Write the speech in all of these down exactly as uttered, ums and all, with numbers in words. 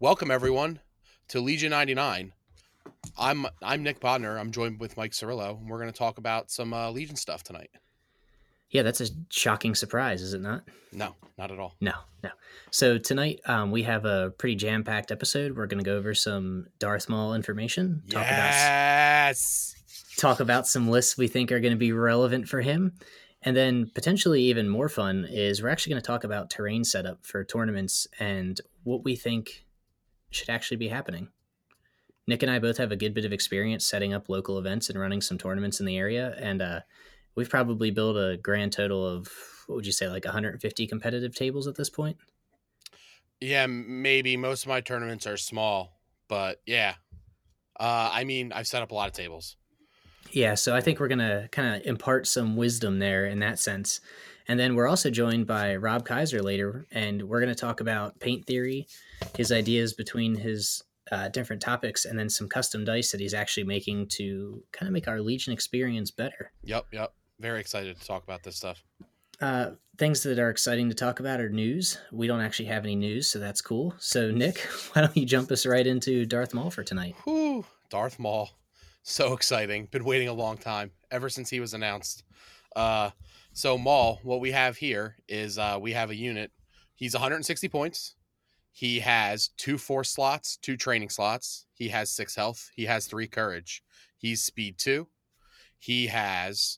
Welcome everyone to Legion ninety-nine. I'm I'm Nick Bodner. I'm joined with Mike Cirillo, and we're going to talk about some uh, Legion stuff tonight. Yeah, that's a shocking surprise, is it not? No, not at all. No, no. So tonight um, we have a pretty jam-packed episode. We're going to go over some Darth Maul information, talk about Yes. talk about some lists we think are going to be relevant for him, and then potentially even more fun is we're actually going to talk about terrain setup for tournaments and what we think should actually be happening. Nick and I both have a good bit of experience setting up local events and running some tournaments in the area, and uh, we've probably built a grand total of, what would you say, like one hundred fifty competitive tables at this point? Yeah, maybe. Most of my tournaments are small, but yeah. Uh, I mean, I've set up a lot of tables. Yeah, so I think we're going to kind of impart some wisdom there in that sense. And then we're also joined by Rob Kaiser later, and we're going to talk about paint theory, his ideas between his uh, different topics, and then some custom dice that he's actually making to kind of make our Legion experience better. Yep, yep. Very excited to talk about this stuff. Uh, things that are exciting to talk about are news. We don't actually have any news, so that's cool. So, Nick, why don't you jump us right into Darth Maul for tonight? Whew, Darth Maul. So exciting. Been waiting a long time, ever since he was announced. Uh, so Maul, what we have here is uh, we have a unit. He's one hundred sixty points. He has two force slots, two training slots. He has six health. He has three courage. He's speed two. He has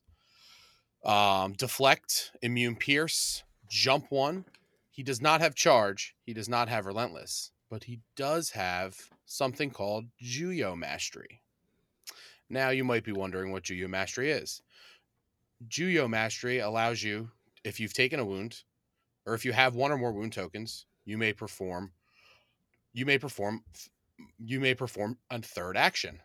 um, deflect, immune pierce, jump one. He does not have charge. He does not have relentless, but he does have something called Juyo Mastery. Now you might be wondering what Juyo Mastery is. Juyo Mastery allows you, if you've taken a wound, or if you have one or more wound tokens, you may perform you may perform you may perform a third action.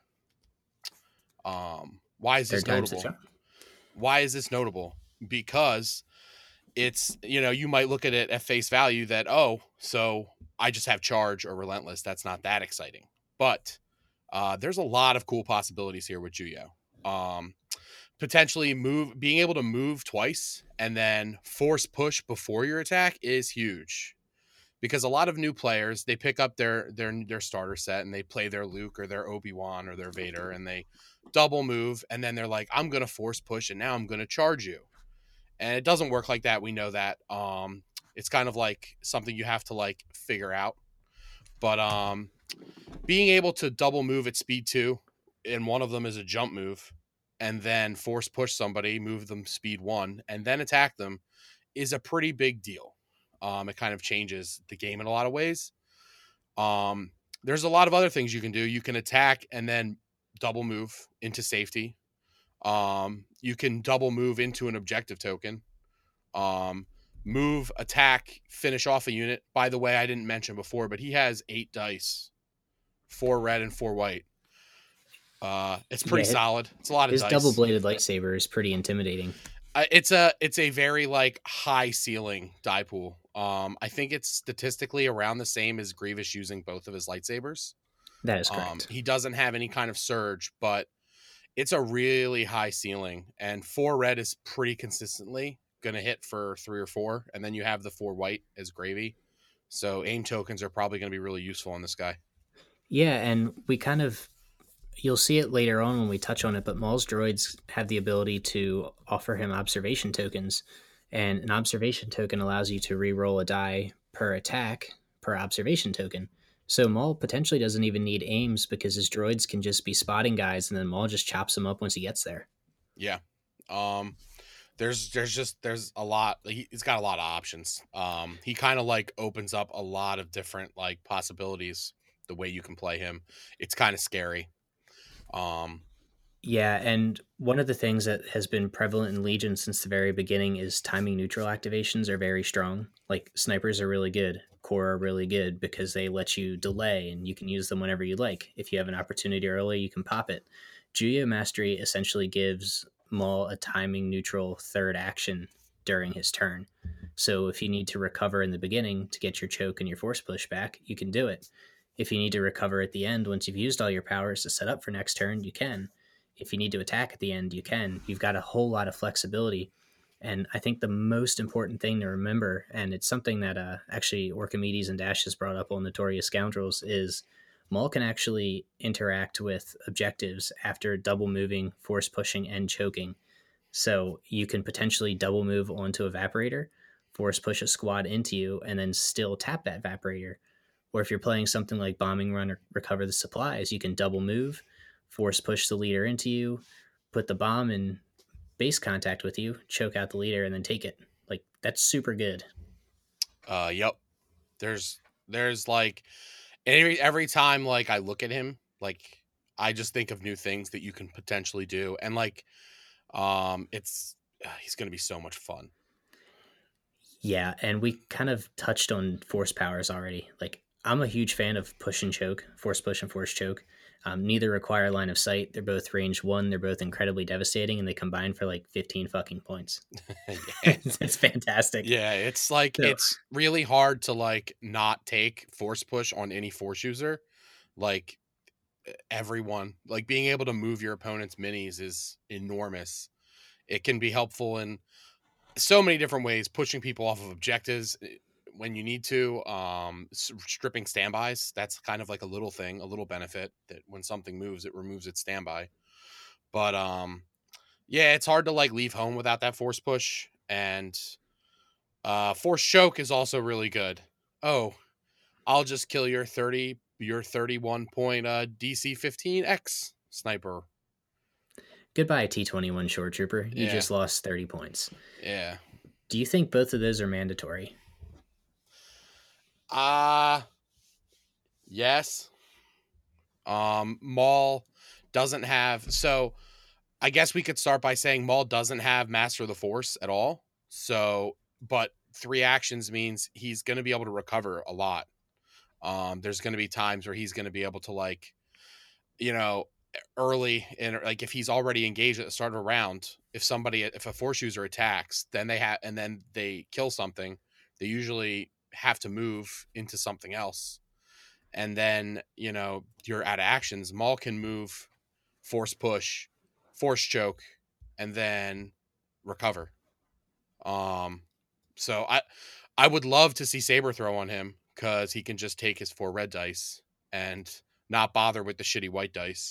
Um, why is this Third time's the notable? charm. Why is this notable? Because it's, you know, you might look at it at face value that, oh, so I just have charge or relentless. That's not that exciting. But uh, there's a lot of cool possibilities here with Juyo. Um, potentially move, being able to move twice and then force push before your attack is huge. Because a lot of new players, they pick up their their their starter set and they play their Luke or their Obi-Wan or their Vader and they double move and then they're like, I'm gonna force push and now I'm gonna charge you. And it doesn't work like that. We know that. Um, it's kind of like something you have to like figure out. But um, being able to double move at speed two, and one of them is a jump move, and then force push somebody, move them speed one, and then attack them, is a pretty big deal. Um, it kind of changes the game in a lot of ways. Um, there's a lot of other things you can do. You can attack and then double move into safety. Um, you can double move into an objective token. Um, move, attack, finish off a unit. By the way, I didn't mention before, but he has eight dice, four red and four white. Uh, it's pretty Yeah, solid. It's a lot of his dice. double-bladed lightsaber is pretty intimidating. Uh, it's a it's a very like high ceiling die pool. Um, I think it's statistically around the same as Grievous using both of his lightsabers. That is Um, correct. he doesn't have any kind of surge, but it's a really high ceiling. And four red is pretty consistently going to hit for three or four, and then you have the four white as gravy. So aim tokens are probably going to be really useful on this guy. Yeah, and we kind of, you'll see it later on when we touch on it, but Maul's droids have the ability to offer him observation tokens, and an observation token allows you to re-roll a die per attack per observation token. So Maul potentially doesn't even need aims because his droids can just be spotting guys, and then Maul just chops them up once he gets there. Yeah. Um, there's there's just there's a lot. He, he's got a lot of options. Um, he kind of like opens up a lot of different like possibilities. The way you can play him, it's kind of scary. Um, Yeah, and one of the things that has been prevalent in Legion since the very beginning is timing neutral activations are very strong. Like snipers are really good, core are really good because they let you delay and you can use them whenever you like. If you have an opportunity early, you can pop it. Juyo Mastery essentially gives Maul a timing neutral third action during his turn. So if you need to recover in the beginning to get your choke and your force push back, you can do it. If you need to recover at the end once you've used all your powers to set up for next turn, you can. If you need to attack at the end, you can. You've got a whole lot of flexibility. And I think the most important thing to remember, and it's something that uh, actually Orchimedes and Dash has brought up on Notorious Scoundrels, is Maul can actually interact with objectives after double moving, force pushing, and choking. So you can potentially double move onto Evaporator, force push a squad into you, and then still tap that Evaporator. Or if you're playing something like Bombing Run or Recover the Supplies, you can double move, force push the leader into you, put the bomb in base contact with you, choke out the leader, and then take it. Like, that's super good. Uh, yep. There's there's like every every time like I look at him, like I just think of new things that you can potentially do, and like um, it's uh, he's gonna be so much fun. Yeah, and we kind of touched on force powers already. Like, I'm a huge fan of push and choke, force push and force choke. Um, neither require line of sight. They're both range one. They're both incredibly devastating, and they combine for like fifteen fucking points. Yeah. It's fantastic. Yeah, it's like So, it's really hard to like not take force push on any force user. Like everyone, like being able to move your opponent's minis is enormous. It can be helpful in so many different ways, pushing people off of objectives when you need to, um stripping standbys. That's kind of like a little thing, a little benefit, that when something moves, it removes its standby. But um yeah, it's hard to like leave home without that force push. And uh force choke is also really good. Oh, I'll just kill your thirty your thirty-one point uh D C fifteen X sniper. goodbye, T twenty-one Shore Trooper. You Yeah. just lost thirty points. Yeah. Do you think both of those are mandatory? Uh yes. Um Maul doesn't have, so I guess we could start by saying Maul doesn't have Master of the Force at all. So, but three actions means he's going to be able to recover a lot. Um, there's going to be times where he's going to be able to, like, you know, early and like if he's already engaged at the start of a round, if somebody, if a Force user attacks, then they have, and then they kill something, they usually have to move into something else. And then, you know, you're out of actions. Maul can move, force push, force choke, and then recover. Um, so I I would love to see Saber throw on him, because he can just take his four red dice and not bother with the shitty white dice.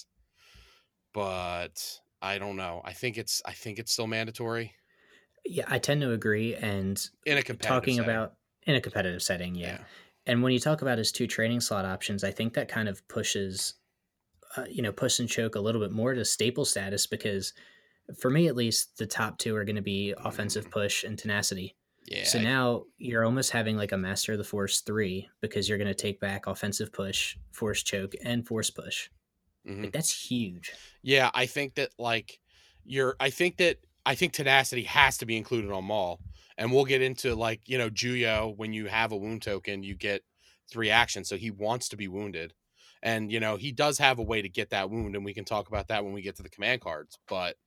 But I don't know. I think it's I think it's still mandatory Yeah, I tend to agree. And in a competitive talking setting. about in a competitive setting, yeah. Yeah. And when you talk about his two training slot options, I think that kind of pushes, uh, you know, push and choke a little bit more to staple status, because for me at least, the top two are going to be offensive push and tenacity. Yeah. So now you're almost having like a Master of the Force three, because you're going to take back offensive push, force choke, and force push. Mm-hmm. Like, that's huge. Yeah, I think that like you're I think that I think tenacity has to be included on Maul. And we'll get into, like, you know, Juyo, when you have a wound token, you get three actions. So he wants to be wounded. And, you know, he does have a way to get that wound, and we can talk about that when we get to the command cards. But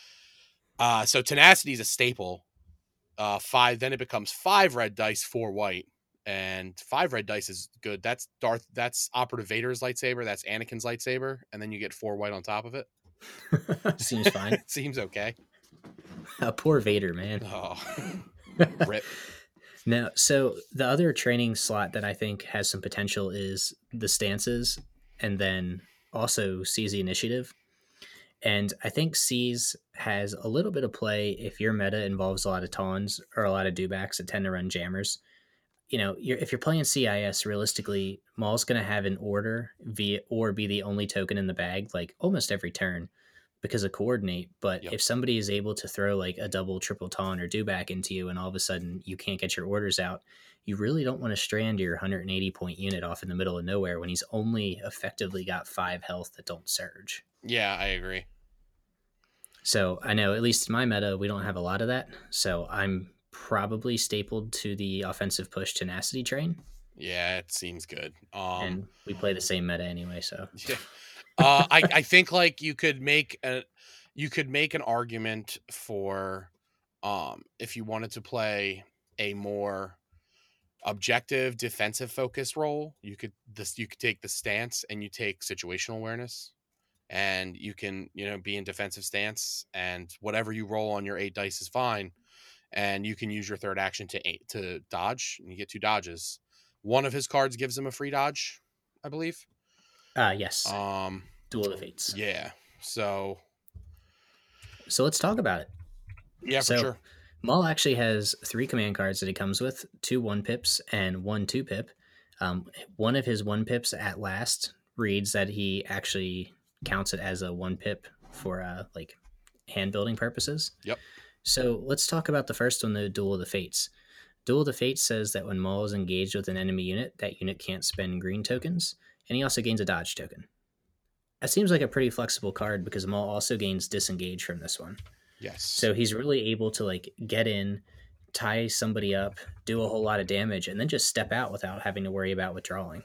uh so tenacity is a staple. Uh five, then it becomes five red dice, four white. And five red dice is good. That's Darth that's Operative Vader's lightsaber, that's Anakin's lightsaber, and then you get four white on top of it. Seems fine. It seems okay. Uh, poor Vader, man. Oh, rip. Now, so the other training slot that I think has some potential is the stances, and then also seize the initiative. And I think Seize has a little bit of play if your meta involves a lot of Tawns or a lot of dewbacks that tend to run jammers. You know, you're, if you're playing C I S, realistically, Maul's going to have an order via or be the only token in the bag like almost every turn because of coordinate. But Yep. if somebody is able to throw like a double, triple Taunt or dewback into you, and all of a sudden you can't get your orders out, you really don't want to strand your one hundred eighty point unit off in the middle of nowhere when he's only effectively got five health that don't surge. Yeah, I agree. So I know, at least in my meta, we don't have a lot of that. So I'm probably stapled to the offensive push tenacity train. Yeah, it seems good. Um, and we play the same meta anyway, so. Yeah. uh, I, I think like you could make a you could make an argument for um if you wanted to play a more objective defensive focused role, you could this you could take the stance and you take situational awareness, and you can, you know, be in defensive stance, and whatever you roll on your eight dice is fine. and you can use your third action to aim, to dodge, and you get two dodges. One of his cards gives him a free dodge, I believe. Uh yes. Um, Duel of the Fates. yeah. So, so let's talk about it. Yeah, for so, sure. Maul actually has three command cards that he comes with: two one pips and one two pip. Um, one of his one pips at last reads that he actually counts it as a one pip for uh, like hand building purposes. Yep. So let's talk about the first one, the Duel of the Fates. Duel of the Fates says that when Maul is engaged with an enemy unit, that unit can't spend green tokens, and he also gains a dodge token. That seems like a pretty flexible card because Maul also gains disengage from this one. Yes. So he's really able to like get in, tie somebody up, do a whole lot of damage, and then just step out without having to worry about withdrawing.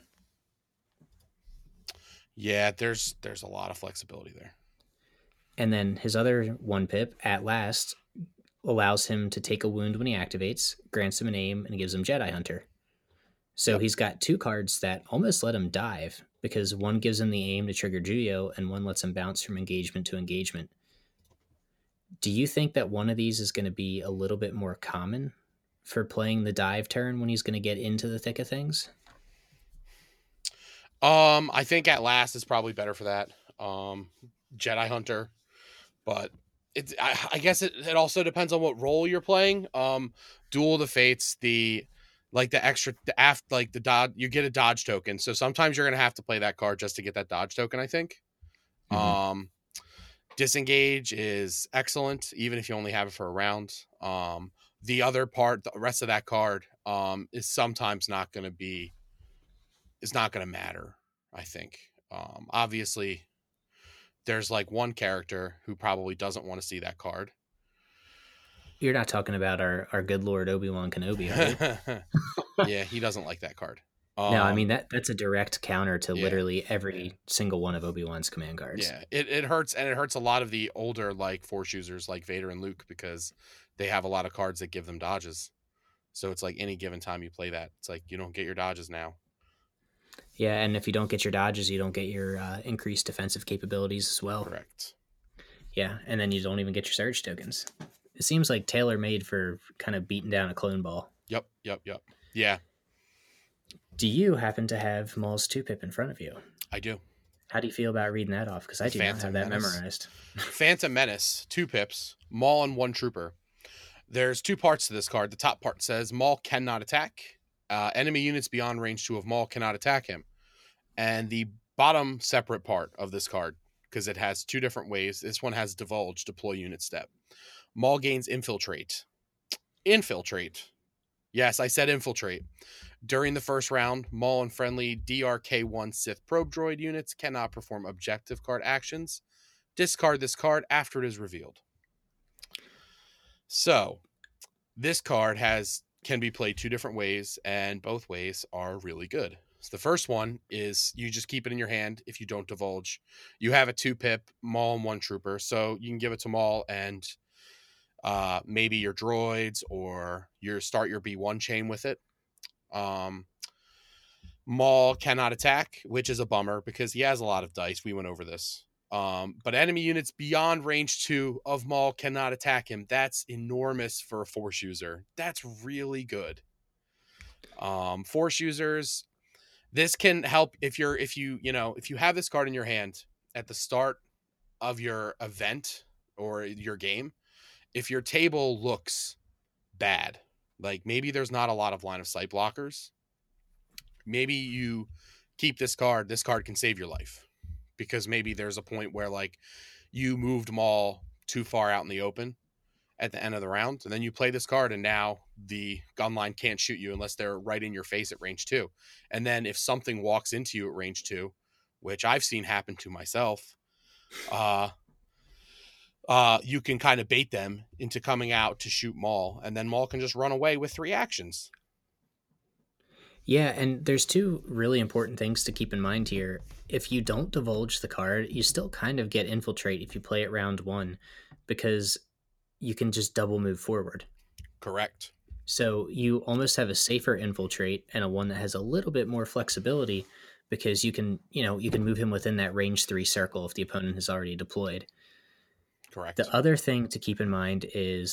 Yeah, there's there's a lot of flexibility there. And then his other one pip, At Last, allows him to take a wound when he activates, grants him an aim, and gives him Jedi Hunter. So yep. He's got two cards that almost let him dive, because one gives him the aim to trigger Juyo, and one lets him bounce from engagement to engagement. Do you think that one of these is going to be a little bit more common for playing the dive turn when he's going to get into the thick of things? Um, I think At Last is probably better for that. Um, Jedi Hunter, but it's I, I guess it, it also depends on what role you're playing. Um, Duel of the Fates, the like the extra the after like the dodge, you get a dodge token. So sometimes you're gonna have to play that card just to get that dodge token, I think. Mm-hmm. Um, Disengage is excellent, even if you only have it for a round. Um, the other part, the rest of that card, um, is sometimes not going to be, is not going to matter, I think. Um, obviously, there's like one character who probably doesn't want to see that card. You're not talking about our, our good Lord Obi-Wan Kenobi, are you? Yeah, he doesn't like that card. Um, no, I mean, that that's a direct counter to yeah. literally every single one of Obi-Wan's command cards. Yeah, it, it hurts, and it hurts a lot of the older, like, Force users like Vader and Luke, because they have a lot of cards that give them dodges. So it's like any given time you play that, it's like you don't get your dodges now. Yeah, and if you don't get your dodges, you don't get your uh, increased defensive capabilities as well. Correct. Yeah, and then you don't even get your surge tokens. It seems like tailor-made for kind of beating down a clone ball. Yep, yep, yep. Yeah. Do you happen to have Maul's two pip in front of you? I do. How do you feel about reading that off? Because I do Phantom not have that Menace. memorized. Phantom Menace, two pips, Maul and one trooper. There's two parts to this card. The top part says Maul cannot attack. Uh, enemy units beyond range two of Maul cannot attack him. And the bottom separate part of this card, because it has two different ways. This one has Divulge, deploy unit step. Maul gains Infiltrate. Infiltrate. Yes, I said Infiltrate. During the first round, Maul and friendly D R K one Sith probe droid units cannot perform objective card actions. Discard this card after it is revealed. So, this card has can be played two different ways, and both ways are really good. So the first one is you just keep it in your hand if you don't divulge. You have a two pip, Maul and one trooper, so you can give it to Maul and uh, maybe your droids or your start your B one chain with it. Um, Maul cannot attack, which is a bummer because he has a lot of dice. We went over this. Um, but enemy units beyond range two of Maul cannot attack him. That's enormous for a Force user. That's really good. Um, Force users, this can help if you're, if you, you know, if you have this card in your hand at the start of your event or your game, if your table looks bad, like maybe there's not a lot of line of sight blockers, maybe you keep this card. This card can save your life because maybe there's a point where like you moved Maul too far out in the open at the end of the round, and then you play this card and now the gun line can't shoot you unless they're right in your face at range two. And then if something walks into you at range two, which I've seen happen to myself, uh, Uh, you can kind of bait them into coming out to shoot Maul, and then Maul can just run away with three actions. Yeah, and there's two really important things to keep in mind here. If you don't divulge the card, you still kind of get Infiltrate if you play it round one, because you can just double move forward. Correct. So you almost have a safer Infiltrate and a one that has a little bit more flexibility because you can, you know, you can move him within that range three circle if the opponent has already deployed. Correct. The other thing to keep in mind is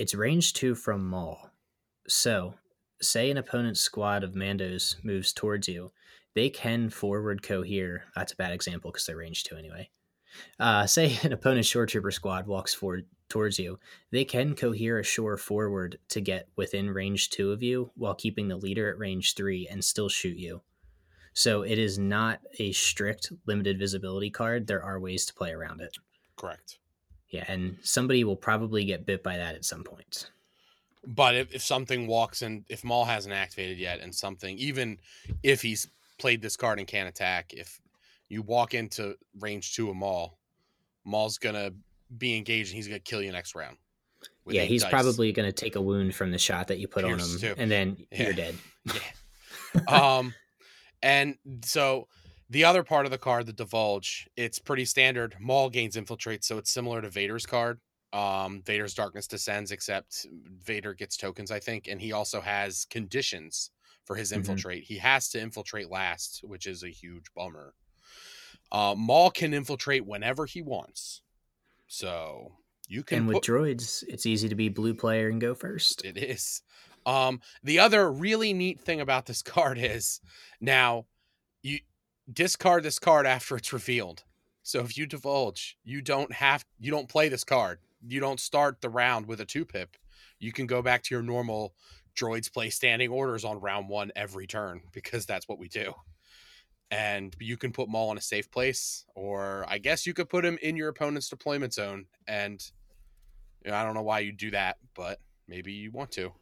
It's range two from Maul. So, say an opponent's squad of Mandos moves towards you, they can forward cohere. That's a bad example because they're range two anyway. Uh, say an opponent's shore trooper squad walks forward towards you, they can cohere a shore forward to get within range two of you while keeping the leader at range three and still shoot you. So it is not a strict limited visibility card. There are ways to play around it. Correct. Yeah, and somebody will probably get bit by that at some point. But if, if something walks in, if Maul hasn't activated yet, and something, even if he's played this card and can't attack, if you walk into range two of Maul, Maul's gonna be engaged and he's gonna kill you next round. Yeah, he's dice. Probably gonna take a wound from the shot that you put Pierce on him, too. And then yeah. You're dead. Yeah. um, and so the other part of the card, the Divulge, it's pretty standard. Maul gains Infiltrate, so it's similar to Vader's card. Um, Vader's Darkness Descends, except Vader gets tokens, I think, and he also has conditions for his Infiltrate. Mm-hmm. He has to infiltrate last, which is a huge bummer. Uh, Maul can infiltrate whenever he wants, so you can. And with put... droids, it's easy to be blue player and go first. It is. Um, the other really neat thing about this card is now you discard this card after it's revealed. So if you divulge, you don't have you don't play this card. You don't start the round with a two pip. You can go back to your normal droids play standing orders on round one every turn because that's what we do. And you can put Maul in a safe place, or I guess you could put him in your opponent's deployment zone. And you know, I don't know why you do that, but maybe you want to.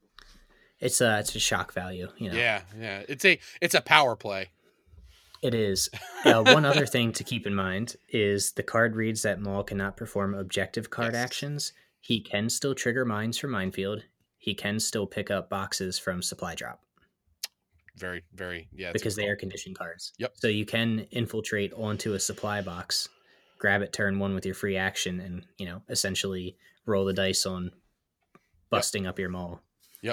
It's a it's a shock value, you know. Yeah, yeah. It's a it's a power play. It is. Uh, one other thing to keep in mind is the card reads that Maul cannot perform objective card yes. actions. He can still trigger mines from Minefield. He can still pick up boxes from Supply Drop. Very, very, yeah. Because they are condition cards. Yep. So you can infiltrate onto a supply box, grab it turn one with your free action, and, you know, essentially roll the dice on busting yep. up your Maul. Yep.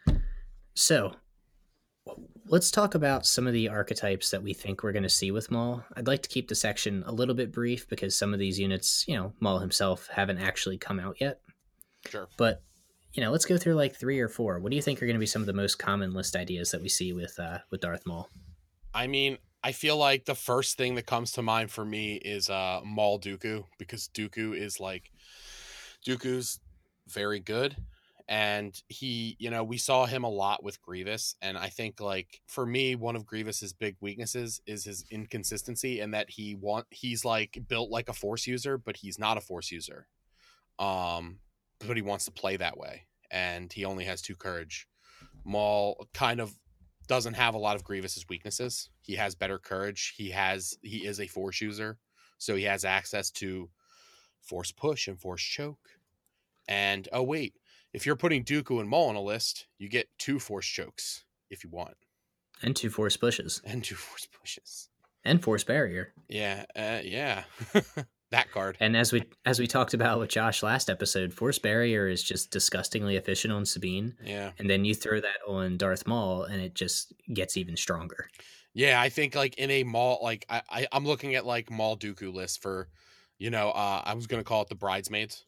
So let's talk about some of the archetypes that we think we're going to see with Maul. I'd like to keep the section a little bit brief because some of these units, you know, Maul himself haven't actually come out yet. Sure. But, you know, let's go through like three or four. What do you think are going to be some of the most common list ideas that we see with uh, with Darth Maul? I mean, I feel like the first thing that comes to mind for me is uh, Maul Dooku, because Dooku is like, Dooku's very good. And he, you know, we saw him a lot with Grievous. And I think, like, for me, one of Grievous's big weaknesses is his inconsistency, and that he want he's like built like a Force user, but he's not a Force user. Um, but he wants to play that way, and he only has two courage. Maul kind of doesn't have a lot of Grievous's weaknesses. He has better courage. He has he is a Force user, so he has access to Force push and Force choke. And oh wait. If you're putting Dooku and Maul on a list, you get two Force chokes if you want. And two Force pushes. And two Force pushes. And Force barrier. Yeah, uh, yeah. That card. And as we as we talked about with Josh last episode, Force barrier is just disgustingly efficient on Sabine. Yeah. And then you throw that on Darth Maul and it just gets even stronger. Yeah, I think like in a Maul, like I, I I'm looking at like Maul Dooku list for, you know, uh, I was going to call it the bridesmaids.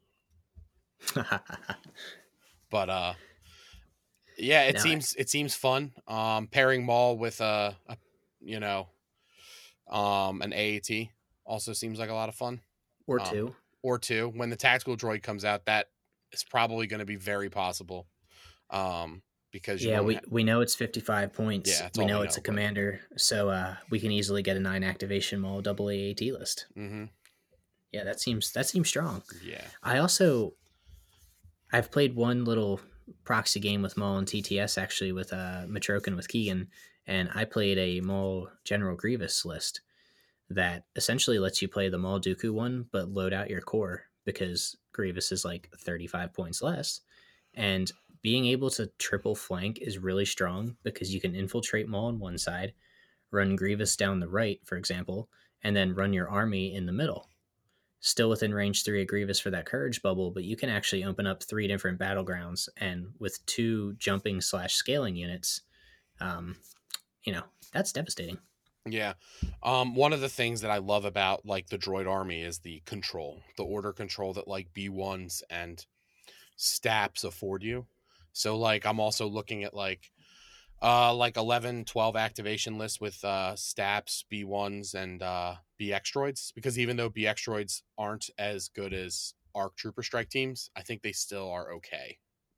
But uh, yeah, it no, seems it seems fun. Um, pairing Maul with a, a, you know, um, an A A T also seems like a lot of fun. Or um, two, or two. When the tactical droid comes out, that is probably going to be very possible. Um, because you yeah, we ha- we know it's fifty-five points. Yeah, we know we it's know, a commander, but... so uh, we can easily get a nine activation Maul double A A T list. Mm-hmm. Yeah, that seems that seems strong. Yeah, I also. I've played one little proxy game with Maul and T T S actually with uh, Matrokin with Keegan, and I played a Maul General Grievous list that essentially lets you play the Maul Dooku one, but load out your core because Grievous is like thirty-five points less. And being able to triple flank is really strong because you can infiltrate Maul on one side, run Grievous down the right, for example, and then run your army in the middle. Still within range three of Grievous for that courage bubble, but you can actually open up three different battlegrounds, and with two jumping slash scaling units, um, you know, that's devastating. Yeah. Um, one of the things that I love about like the droid army is the control, the order control that like B ones and Staps afford you. So like I'm also looking at like uh like eleven, twelve activation lists with uh Staps, B ones, and uh B X droids, because even though B X droids aren't as good as ARC Trooper Strike teams, I think they still are okay.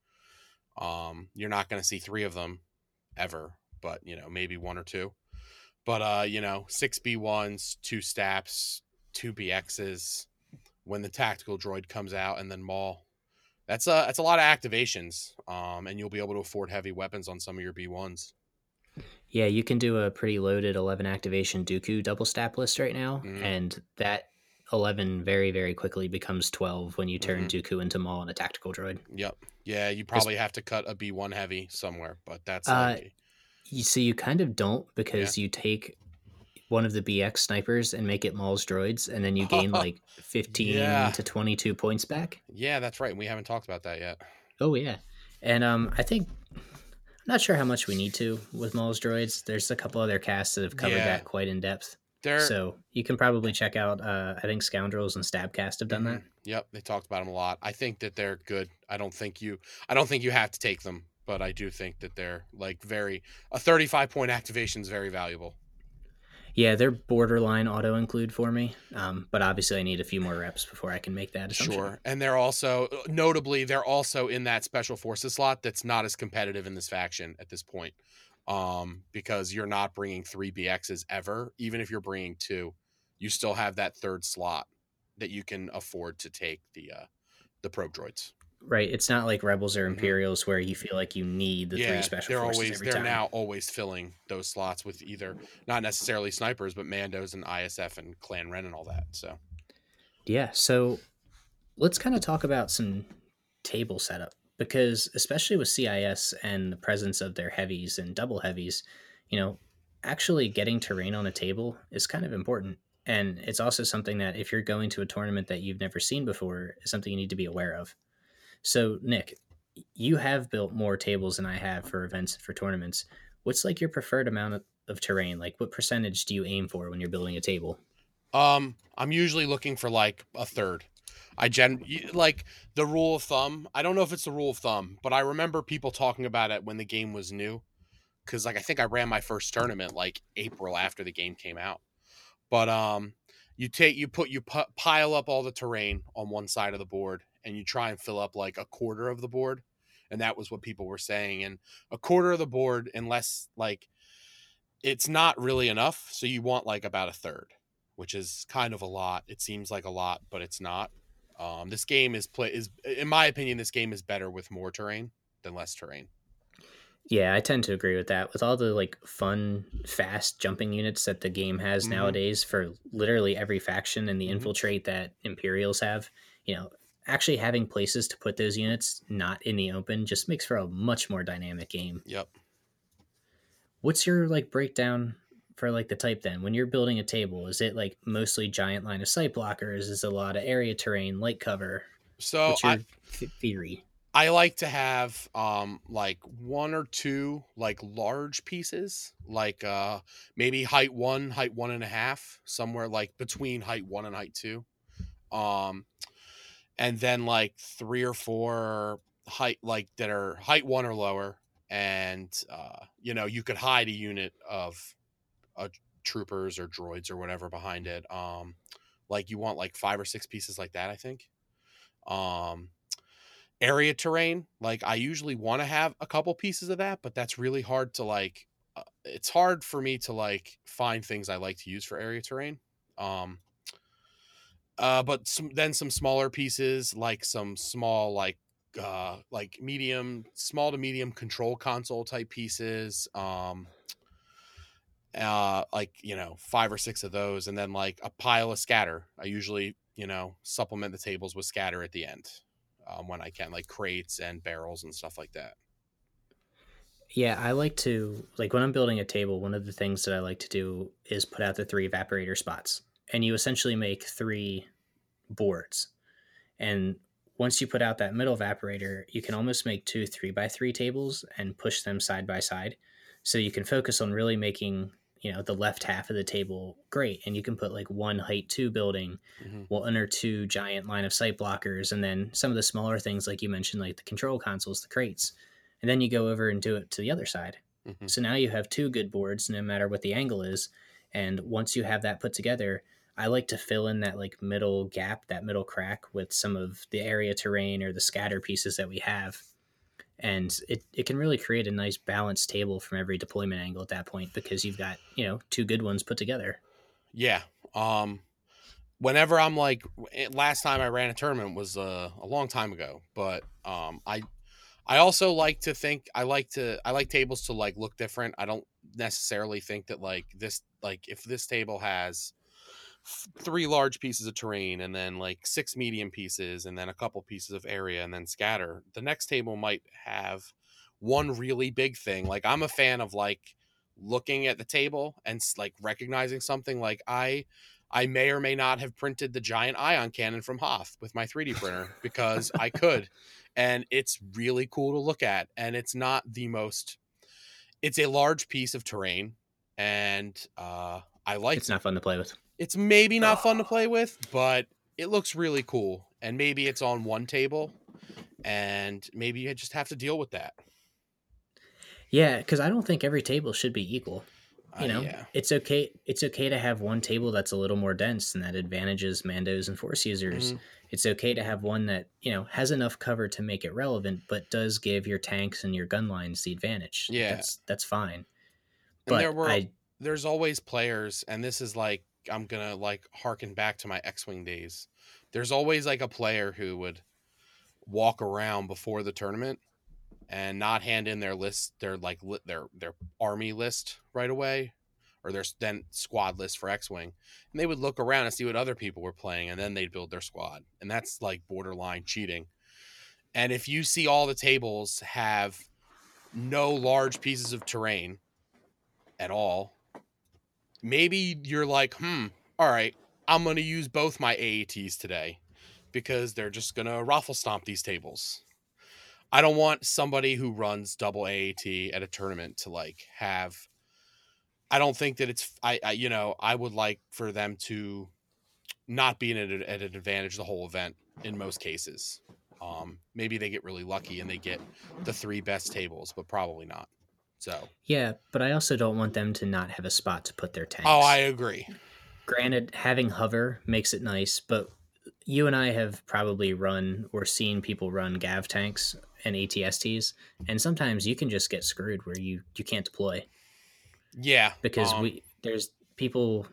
Um you're not going to see three of them ever, but you know, maybe one or two. But uh, you know, six B ones, two Staps, two B Xs when the tactical droid comes out, and then Maul. That's a that's a lot of activations. Um, and you'll be able to afford heavy weapons on some of your B ones. Yeah, you can do a pretty loaded eleven activation Dooku double stab list right now, Mm-hmm. and that eleven very, very quickly becomes twelve when you turn Mm-hmm. Dooku into Maul and a tactical droid. Yep. Yeah, you Because probably have to cut a B one heavy somewhere, but that's uh, like, you, so you kind of don't, yeah. because you take one of the B X snipers and make it Maul's droids, and then you gain like fifteen Yeah. to twenty-two points back. Yeah, that's right. We haven't talked about that yet. Oh, yeah. And um, I think I'm not sure how much we need to with Maul's droids. There's a couple other casts that have covered Yeah. that quite in depth. They're So you can probably check out. Uh, I think Scoundrels and Stabcast have done Mhm. that. Yep, they talked about them a lot. I think that they're good. I don't think you I don't think you have to take them, but I do think that they're like very a thirty-five point activation is very valuable. Yeah, they're borderline auto include for me, um, but obviously I need a few more reps before I can make that assumption. Sure. And they're also notably they're also in that special forces slot that's not as competitive in this faction at this point. Um because you're not bringing three B Xs ever. Even if you're bringing two, you still have that third slot that you can afford to take the uh the probe droids. Right, it's not like Rebels or Mhm. Imperials where you feel like you need the three Yeah, special they're forces always every they're time. now always filling those slots with either not necessarily snipers, but Mandos and I S F and Clan Ren and all that. So Yeah, so let's kind of talk about some table setup, because especially with C I S and the presence of their heavies and double heavies, you know, actually getting terrain on a table is kind of important. And it's also something that if you're going to a tournament that you've never seen before, is something you need to be aware of. So, Nick, you have built more tables than I have for events for tournaments. What's like your preferred amount of, of terrain? Like, what percentage do you aim for when you're building a table? um I'm usually looking for like a third. I gen like the rule of thumb. I don't know if it's the rule of thumb, but I remember people talking about it when the game was new. Cause like I think I ran my first tournament like April after the game came out. But um you take you put you pu- pile up all the terrain on one side of the board and you try and fill up like a quarter of the board, and that was what people were saying. And a quarter of the board, unless like it's not really enough, so you want like about a third, which is kind of a lot. It seems like a lot, but it's not. Um this game is play is in my opinion this game is better with more terrain than less terrain. Yeah, I tend to agree with that. With all the like fun, fast jumping units that the game has Mhm. nowadays for literally every faction and the Mhm. infiltrate that Imperials have, you know, actually having places to put those units not in the open just makes for a much more dynamic game. Yep. What's your like breakdown for like the type then? When you're building a table, is it like mostly giant line of sight blockers? Is it a lot of area terrain, light cover? So What's I your th- theory? I like to have um like one or two like large pieces, like uh maybe height one, height one and a half, somewhere like between height one and height two. Um and then like three or four height like that are height one or lower. And uh, you know, you could hide a unit of uh, troopers or droids or whatever behind it. Um like you want like five or six pieces like that, I think. Um area terrain, like I usually want to have a couple pieces of that, but that's really hard to like uh, it's hard for me to like find things I like to use for area terrain. um uh but some, then some smaller pieces, like some small like uh like medium small to medium control console type pieces. Um uh like, you know, five or six of those, and then like a pile of scatter. I usually, you know, supplement the tables with scatter at the end, um, when I can, like crates and barrels and stuff like that. Yeah, I like to like when I'm building a table, one of the things that I like to do is put out the three evaporator spots. And you essentially make three boards. And once you put out that middle evaporator, you can almost make two three by three tables and push them side by side. So you can focus on really making, you know, the left half of the table, great. And you can put like one height two building, Mm-hmm. one or two giant line of sight blockers, and then some of the smaller things like you mentioned, like the control consoles, the crates. And then you go over and do it to the other side. Mm-hmm. So now you have two good boards, no matter what the angle is. And once you have that put together, I like to fill in that like middle gap, that middle crack with some of the area terrain or the scatter pieces that we have. And it, it can really create a nice balanced table from every deployment angle at that point, because you've got, you know, two good ones put together. Yeah. Um, whenever I'm like, last time I ran a tournament was uh, a long time ago, but um, I I also like to think I like to I like tables to like look different. I don't necessarily think that like this like if this table has three large pieces of terrain and then like six medium pieces and then a couple pieces of area and then scatter, the next table might have one really big thing. Like I'm a fan of like looking at the table and like recognizing something. Like I I may or may not have printed the giant ion cannon from Hoth with my three D printer because I could, and it's really cool to look at. And it's not the most, it's a large piece of terrain, and uh, I like It's not fun to play with. It's maybe not fun to play with, but it looks really cool. And maybe it's on one table, and maybe you just have to deal with that. Yeah, because I don't think every table should be equal. You Uh, know, yeah. it's okay. It's okay to have one table that's a little more dense and that advantages Mandos and Force users. Mhm. It's okay to have one that, you know, has enough cover to make it relevant, but does give your tanks and your gun lines the advantage. Yeah. That's that's fine. And there But were I there's always players, and this is like I'm gonna like harken back to my X-Wing days. There's always like a player who would walk around before the tournament and not hand in their list, their like li- their their army list right away, or their then squad list for X-Wing, and they would look around and see what other people were playing, and then they'd build their squad, and that's like borderline cheating. And if you see all the tables have no large pieces of terrain at all, maybe you're like, hmm, all right, I'm gonna use both my A A Ts today because they're just gonna raffle stomp these tables. I don't want somebody who runs double A A T at a tournament to like have. I don't think that it's. I, I you know I would like for them to not be at, at an advantage the whole event in most cases. Um, maybe they get really lucky and they get the three best tables, but probably not. So. Yeah, but I also don't want them to not have a spot to put their tanks. Oh, I agree. Granted, having hover makes it nice, but you and I have probably run or seen people run Gav tanks and A T S Ts, and sometimes you can just get screwed where you, you can't deploy. Yeah, because um, we there's people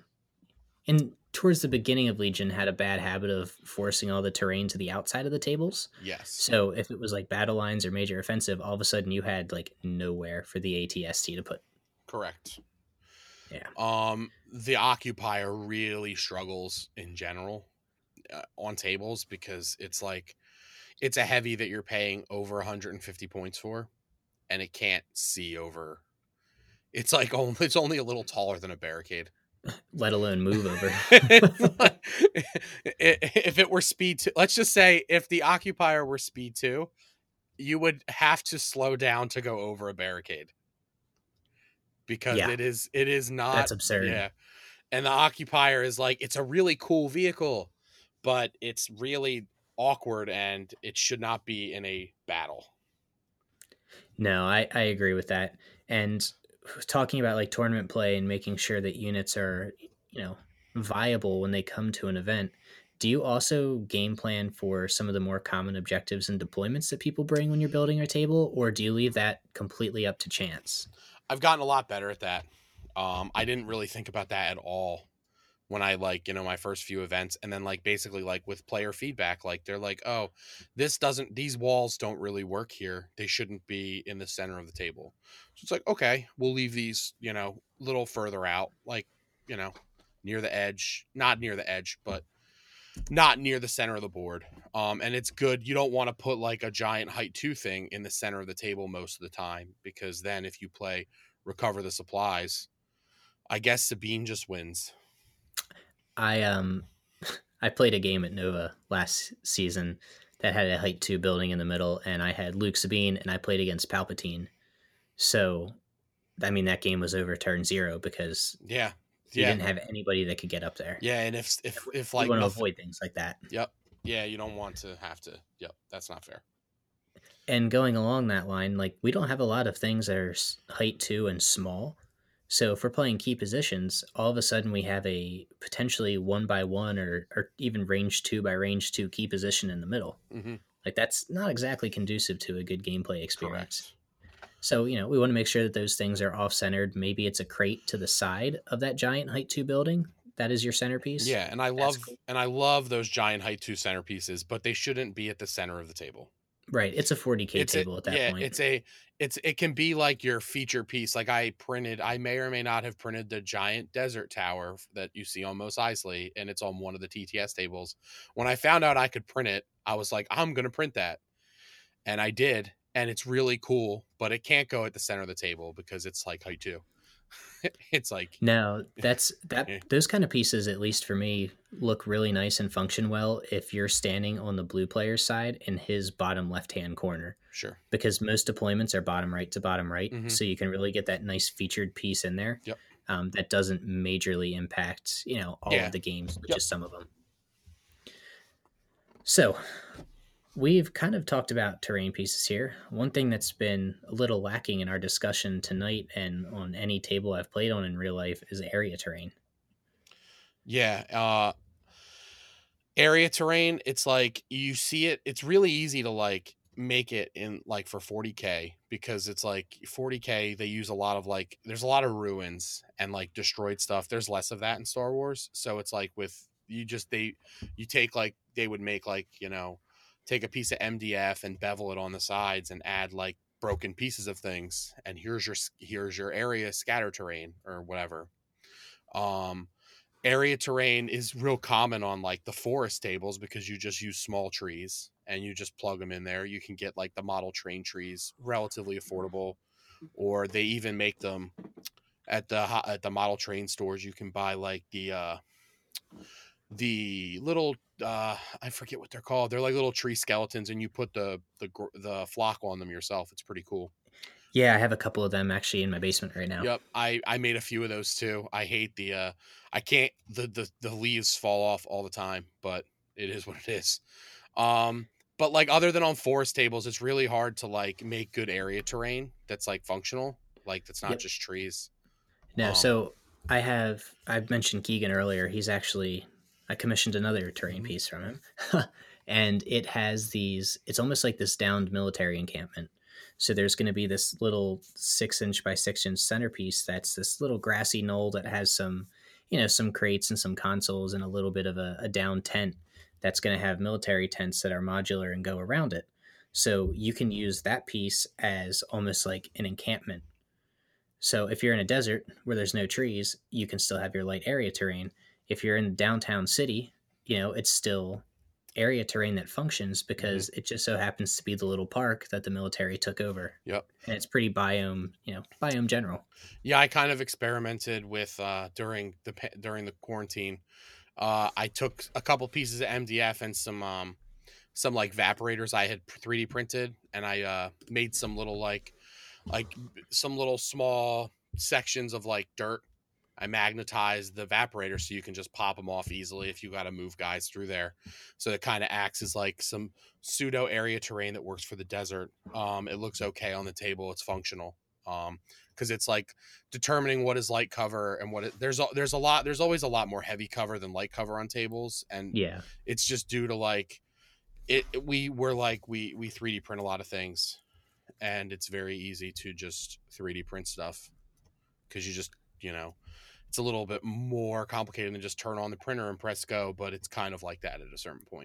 in towards the beginning of Legion had a bad habit of forcing all the terrain to the outside of the tables. Yes. So if it was like battle lines or major offensive, all of a sudden you had like nowhere for the A T S T to put. Correct. Yeah. Um, the occupier really struggles in general uh, on tables because it's like it's a heavy that you're paying over one hundred fifty points for, and it can't see over. It's like only it's only a little taller than a barricade. Let alone move over. If it were speed two, let's just say if the occupier were speed two, you would have to slow down to go over a barricade. Because yeah. it is it is not That's absurd. Yeah. And the occupier is like, it's a really cool vehicle, but it's really awkward and it should not be in a battle. No, I, I agree with that. And talking about like tournament play and making sure that units are, you know, viable when they come to an event, do you also game plan for some of the more common objectives and deployments that people bring when you're building a table, or do you leave that completely up to chance? I've gotten a lot better at that. Um, I didn't really think about that at all when I like, you know, my first few events, and then like basically like with player feedback, like they're like, oh, this doesn't, these walls don't really work here. They shouldn't be in the center of the table. So it's like, okay, we'll leave these, you know, a little further out, like, you know, near the edge, not near the edge, but not near the center of the board. Um, and it's good. You don't want to put like a giant height two thing in the center of the table most of the time, because then if you play recover the supplies, I guess Sabine just wins. I um I played a game at Nova last season that had a height two building in the middle, and I had Luke Sabine and I played against Palpatine. So I mean, that game was over turn zero because Yeah. you Yeah. didn't have anybody that could get up there. Yeah. And if, if, if We like want to nothing, avoid things like that. yep. Yeah. You don't want to have to, yep. That's not fair. And going along that line, like we don't have a lot of things that are height two and small. So if we're playing key positions, all of a sudden we have a potentially one by one or, or even range two by range two key position in the middle. Mm-hmm. Like that's not exactly conducive to a good gameplay experience. Correct. So, you know, we want to make sure that those things are off-centered. Maybe it's a crate to the side of that giant height two building. That is your centerpiece. Yeah, and I love cool. and I love those giant height two centerpieces, but they shouldn't be at the center of the table. Right. It's a forty K it's table a, at that yeah, point. It's a it's it can be like your feature piece. Like I printed, I may or may not have printed the giant desert tower that you see on Mos Eisley, and it's on one of the T T S tables. When I found out I could print it, I was like, I'm gonna print that. And I did. And it's really cool, but it can't go at the center of the table because it's like height two. It's like no, that's that. Yeah. Those kind of pieces, at least for me, look really nice and function well if you're standing on the blue player's side in his bottom left hand corner. Sure. Because most deployments are bottom right to bottom right, mm-hmm. so you can really get that nice featured piece in there. Yep. Um, that doesn't majorly impact, you know, all yeah. of the games, but yep. just some of them. So. We've kind of talked about terrain pieces here. One thing that's been a little lacking in our discussion tonight and on any table I've played on in real life is area terrain. Yeah. Uh, area terrain, it's like you see it. It's really easy to like make it in like for forty K because it's like forty K. They use a lot of like, there's a lot of ruins and like destroyed stuff. There's less of that in Star Wars. So it's like with you just, they, you take like, they would make like, you know, take a piece of M D F and bevel it on the sides and add like broken pieces of things. And here's your, here's your area scatter terrain or whatever. Um, area terrain is real common on like the forest tables because you just use small trees and you just plug them in there. You can get like the model train trees relatively affordable, or they even make them at the, at the model train stores. You can buy like the, uh, the little uh I forget what they're called. They're like little tree skeletons, and you put the the the flock on them yourself. It's pretty cool. Yeah, I have a couple of them actually in my basement right now. Yep, I I made a few of those too. I hate the uh I can't the the the leaves fall off all the time, but it is what it is. Um but like other than on forest tables, it's really hard to like make good area terrain that's like functional, like that's not yep. just trees. No, um, so I have I mentioned Keegan earlier. He's actually I commissioned another terrain piece from him, and it has these, it's almost like this downed military encampment. So there's going to be this little six inch by six inch centerpiece. That's this little grassy knoll that has some, you know, some crates and some consoles and a little bit of a, a down tent that's going to have military tents that are modular and go around it. So you can use that piece as almost like an encampment. So if you're in a desert where there's no trees, you can still have your light area terrain. If you're in the downtown city, you know, it's still area terrain that functions because mm-hmm. it just so happens to be the little park that the military took over. Yep. And it's pretty biome, you know, biome general. Yeah, I kind of experimented with uh, during the during the quarantine. Uh, I took a couple pieces of M D F and some um, some like evaporators I had three D printed, and I uh, made some little like like some little small sections of like dirt. I magnetized the evaporator so you can just pop them off easily if you got to move guys through there. So it kind of acts as like some pseudo area terrain that works for the desert. Um, it looks okay on the table. It's functional. Um, cause it's like determining what is light cover and what it, there's, a, there's a lot, there's always a lot more heavy cover than light cover on tables. And yeah, it's just due to like it, we were like, we, we three D print a lot of things, and it's very easy to just three D print stuff. Cause you just, you know, it's a little bit more complicated than just turn on the printer and press go, but it's kind of like that at a certain point.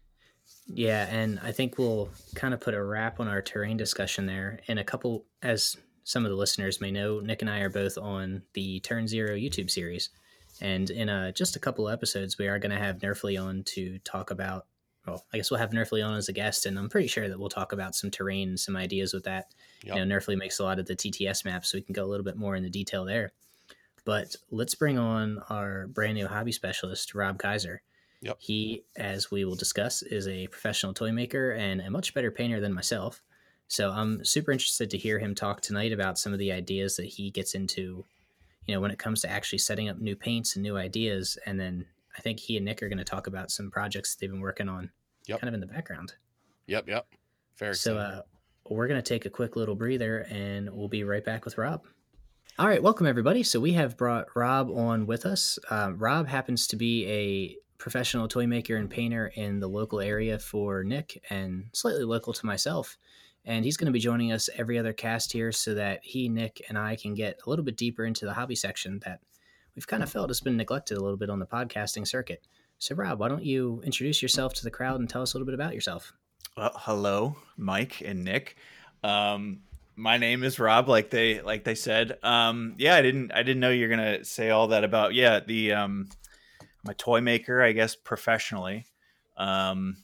Yeah, and I think we'll kind of put a wrap on our terrain discussion there. In a couple, as some of the listeners may know, Nick and I are both on the Turn Zero YouTube series. And in uh, just a couple episodes, we are going to have Nerfly on to talk about, well, I guess we'll have Nerfly on as a guest, and I'm pretty sure that we'll talk about some terrain and some ideas with that. Yep. You know, Nerfly makes a lot of the T T S maps, so we can go a little bit more into detail there. But let's bring on our brand new hobby specialist, Rob Kaiser. Yep. He, as we will discuss, is a professional toy maker and a much better painter than myself. So I'm super interested to hear him talk tonight about some of the ideas that he gets into, you know, when it comes to actually setting up new paints and new ideas. And then I think he and Nick are going to talk about some projects they've been working on Yep. kind of in the background. Yep. Yep. Very So excited. uh, we're going to take a quick little breather and we'll be right back with Rob. All right. Welcome, everybody. So we have brought Rob on with us. Um, Rob happens to be a professional toy maker and painter in the local area for Nick and slightly local to myself. And he's going to be joining us every other cast here so that he, Nick, and I can get a little bit deeper into the hobby section that we've kind of felt has been neglected a little bit on the podcasting circuit. So, Rob, why don't you introduce yourself to the crowd and tell us a little bit about yourself? Well, hello, Mike and Nick. Um, my name is Rob, like they like they said. Um, yeah, I didn't I didn't know you're gonna say all that about yeah the um, my toy maker, I guess professionally. Um,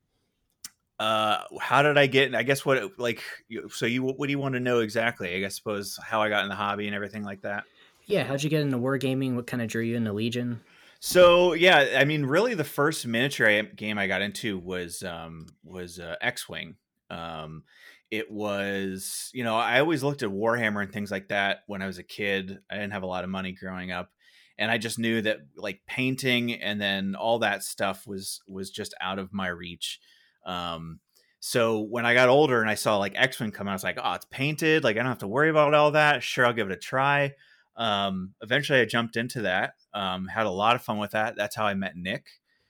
uh, how did I get? I guess what like so you what do you want to know exactly? I guess suppose how I got in the hobby and everything like that. Yeah, how'd you get into wargaming? What kind of drew you into Legion? So yeah, I mean, really, the first miniature game I got into was um, was uh, X-wing. Um, it was, you know, I always looked at Warhammer and things like that when I was a kid. I didn't have a lot of money growing up, and I just knew that like painting and then all that stuff was was just out of my reach. Um, so when I got older and I saw like X-wing come out, I was like, oh, it's painted. Like I don't have to worry about all that. Sure, I'll give it a try. Um, eventually I jumped into that, um, had a lot of fun with that. That's how I met Nick.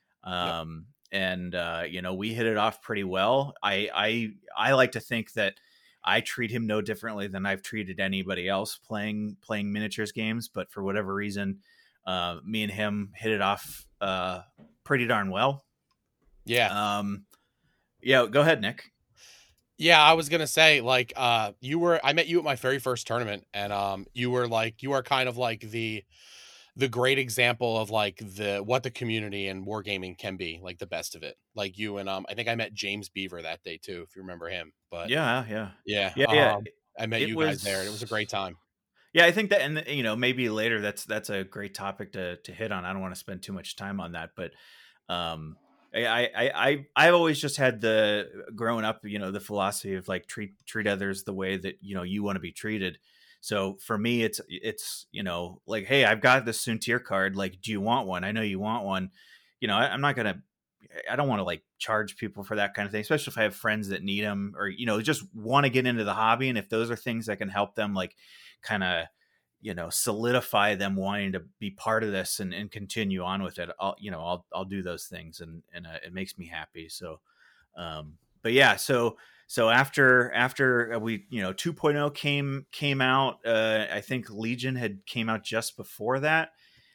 Um, yep. And, uh, you know, we hit it off pretty well. I, I, I like to think that I treat him no differently than I've treated anybody else playing, playing miniatures games. But for whatever reason, uh, me and him hit it off, uh, pretty darn well. Yeah. Um, yeah, go ahead, Nick. Yeah, I was gonna say, like, uh, you were. I met you at my very first tournament, and um, you were like, you are kind of like the, the great example of like the what the community and wargaming can be, like the best of it. Like you and um, I think I met James Beaver that day too, if you remember him. But yeah, yeah, yeah, yeah, um, yeah. I met it you was... guys there, and it was a great time. Yeah, I think that, and you know, maybe later that's that's a great topic to to hit on. I don't want to spend too much time on that, but um. I, I, I, I've always just had the growing up, you know, the philosophy of like treat, treat others the way that, you know, you want to be treated. So for me, it's, it's, you know, like, hey, I've got this Soontir card. Like, do you want one? I know you want one. You know, I, I'm not going to, I don't want to like charge people for that kind of thing, especially if I have friends that need them or, you know, just want to get into the hobby. And if those are things that can help them, like kind of, you know, solidify them wanting to be part of this and, and continue on with it. I'll, you know, I'll, I'll do those things and, and uh, it makes me happy. So, um, but yeah, so, so after, after we, you know, two point oh came, came out, uh, I think Legion had came out just before that.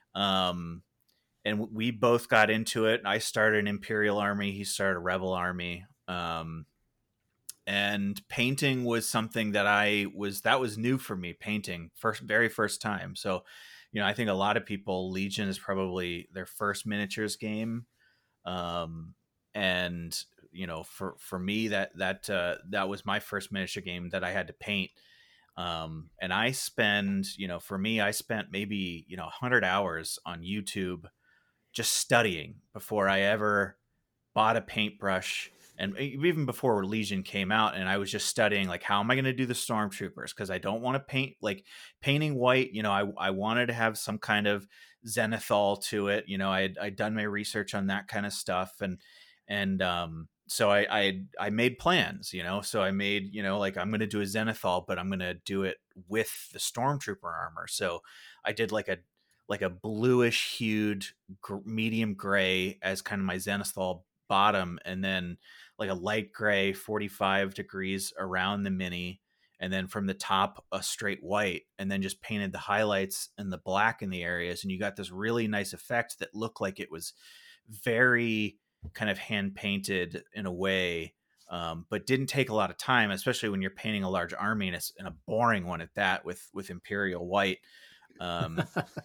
Um, and we both got into it. I started an Imperial Army. He started a Rebel Army. Um, And painting was something that I was, that was new for me, painting first, very first time. So, you know, I think a lot of people, Legion is probably their first miniatures game. Um, and, you know, for, for me, that, that, uh, that was my first miniature game that I had to paint. Um, and I spend, you know, for me, I spent maybe, you know, a hundred hours on YouTube just studying before I ever bought a paintbrush. And even before Legion came out, and I was just studying, like, how am I going to do the Stormtroopers? Because I don't want to paint, like, painting white. You know, I, I wanted to have some kind of zenithal to it. You know, I had I'd done my research on that kind of stuff, and and um, so I I I made plans. You know, so I made, you know, like, I'm going to do a zenithal, but I'm going to do it with the Stormtrooper armor. So I did like a like a bluish hued gr- medium gray as kind of my zenithal bottom, and then like a light gray forty-five degrees around the mini, and then from the top a straight white, and then just painted the highlights and the black in the areas, and you got this really nice effect that looked like it was very kind of hand painted in a way, um, but didn't take a lot of time, especially when you're painting a large army, and it's and a boring one at that with with Imperial white. Um,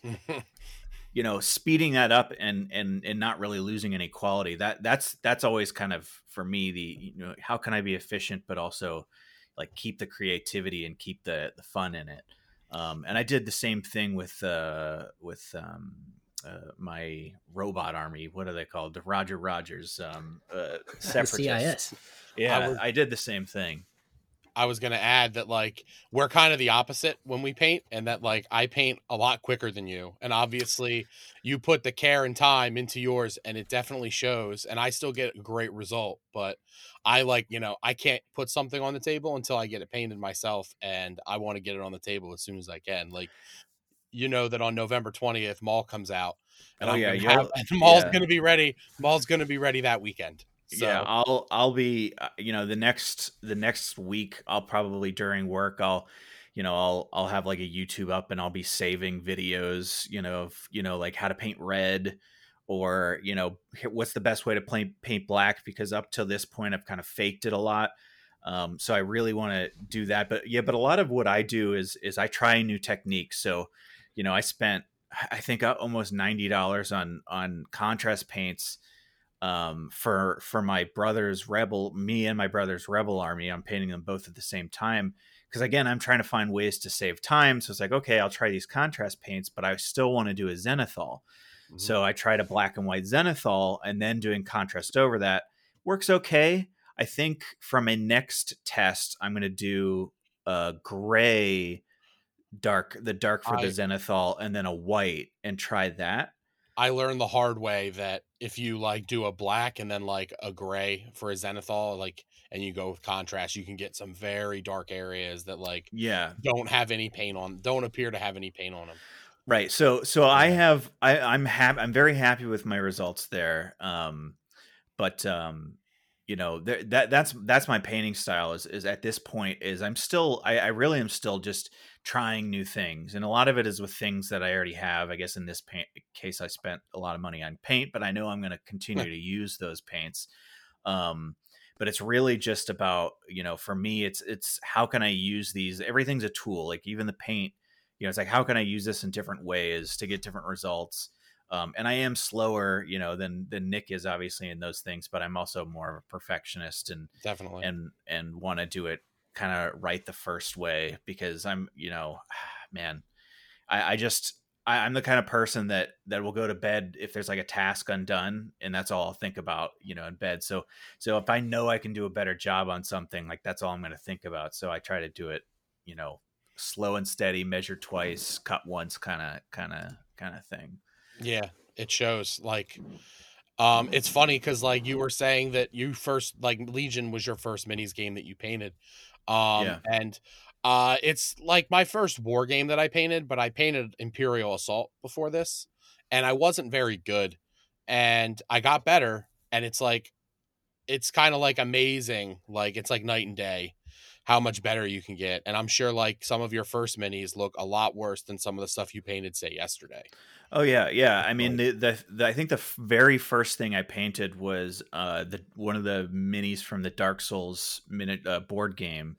you know, speeding that up and and and not really losing any quality. That that's that's always kind of for me the, you know, how can I be efficient but also like keep the creativity and keep the the fun in it. Um, and I did the same thing with uh, with um, uh, my robot army. What are they called? The Roger Rogers um, uh, separatists. C I S. Yeah, I, was, I did the same thing. I was going to add that like we're kind of the opposite when we paint, and that like I paint a lot quicker than you. And obviously you put the care and time into yours and it definitely shows, and I still get a great result, but I like, you know, I can't put something on the table until I get it painted myself, and I want to get it on the table as soon as I can. Like, you know, that on November twentieth Mall comes out, and Oh I'm yeah, going to have, you'll and the Mall's yeah. going to be ready. Mall's going to be ready that weekend. Yeah, So I'll I'll be uh, you know the next the next week I'll probably during work I'll you know I'll I'll have like a YouTube up and I'll be saving videos you know of you know like how to paint red or you know h- what's the best way to paint paint black, because up till this point I've kind of faked it a lot. Um, so I really want to do that. But yeah, but a lot of what I do is is I try new techniques. So you know I spent I think uh, almost ninety dollars on on contrast paints um for for my brother's rebel me and my brother's rebel army. I'm painting them both at the same time because again I'm trying to find ways to save time. So it's like, okay, I'll try these contrast paints, but I still want to do a zenithal. mhm. So I tried a black and white zenithal and then doing contrast over that works okay. I think from a next test I'm going to do a gray dark the dark for the I zenithal and then a white and try that. I learned the hard way that if you like do a black and then like a gray for a zenithal, like, and you go with contrast, you can get some very dark areas that like Yeah. don't have any paint on, don't appear to have any paint on them. Right. So so I Yeah. have I I'm happy I'm very happy with my results there. Um but um you know there, that that's that's my painting style is is at this point is I'm still I, I really am still just trying new things, and a lot of it is with things that I already have. I guess in this paint case I spent a lot of money on paint, but I know I'm going to continue to use those paints. Um but it's really just about, you know, for me it's it's how can I use these? Everything's a tool. Like even the paint, you know, it's like how can I use this in different ways to get different results? Um, and I am slower, you know, than than Nick is obviously in those things, but I'm also more of a perfectionist and Definitely. and and want to do it kind of right the first way because I'm, you know, man, I, I just I, I'm the kind of person that that will go to bed if there's like a task undone, and that's all I'll think about, you know, in bed. So so if I know I can do a better job on something, like that's all I'm going to think about. So I try to do it, you know, slow and steady, measure twice, cut once, kind of kind of kind of thing. Yeah, it shows. Like, um, it's funny because like you were saying that you first like Legion was your first minis game that you painted, um, Yeah. and uh, it's like my first war game that I painted, but I painted Imperial Assault before this, and I wasn't very good, and I got better, and it's like it's kind of like amazing, like it's like night and day how much better you can get, and I'm sure like some of your first minis look a lot worse than some of the stuff you painted say yesterday. Oh yeah, yeah. I mean, Like, the, the, the I think the f- very first thing I painted was uh the one of the minis from the Dark Souls minute uh, board game.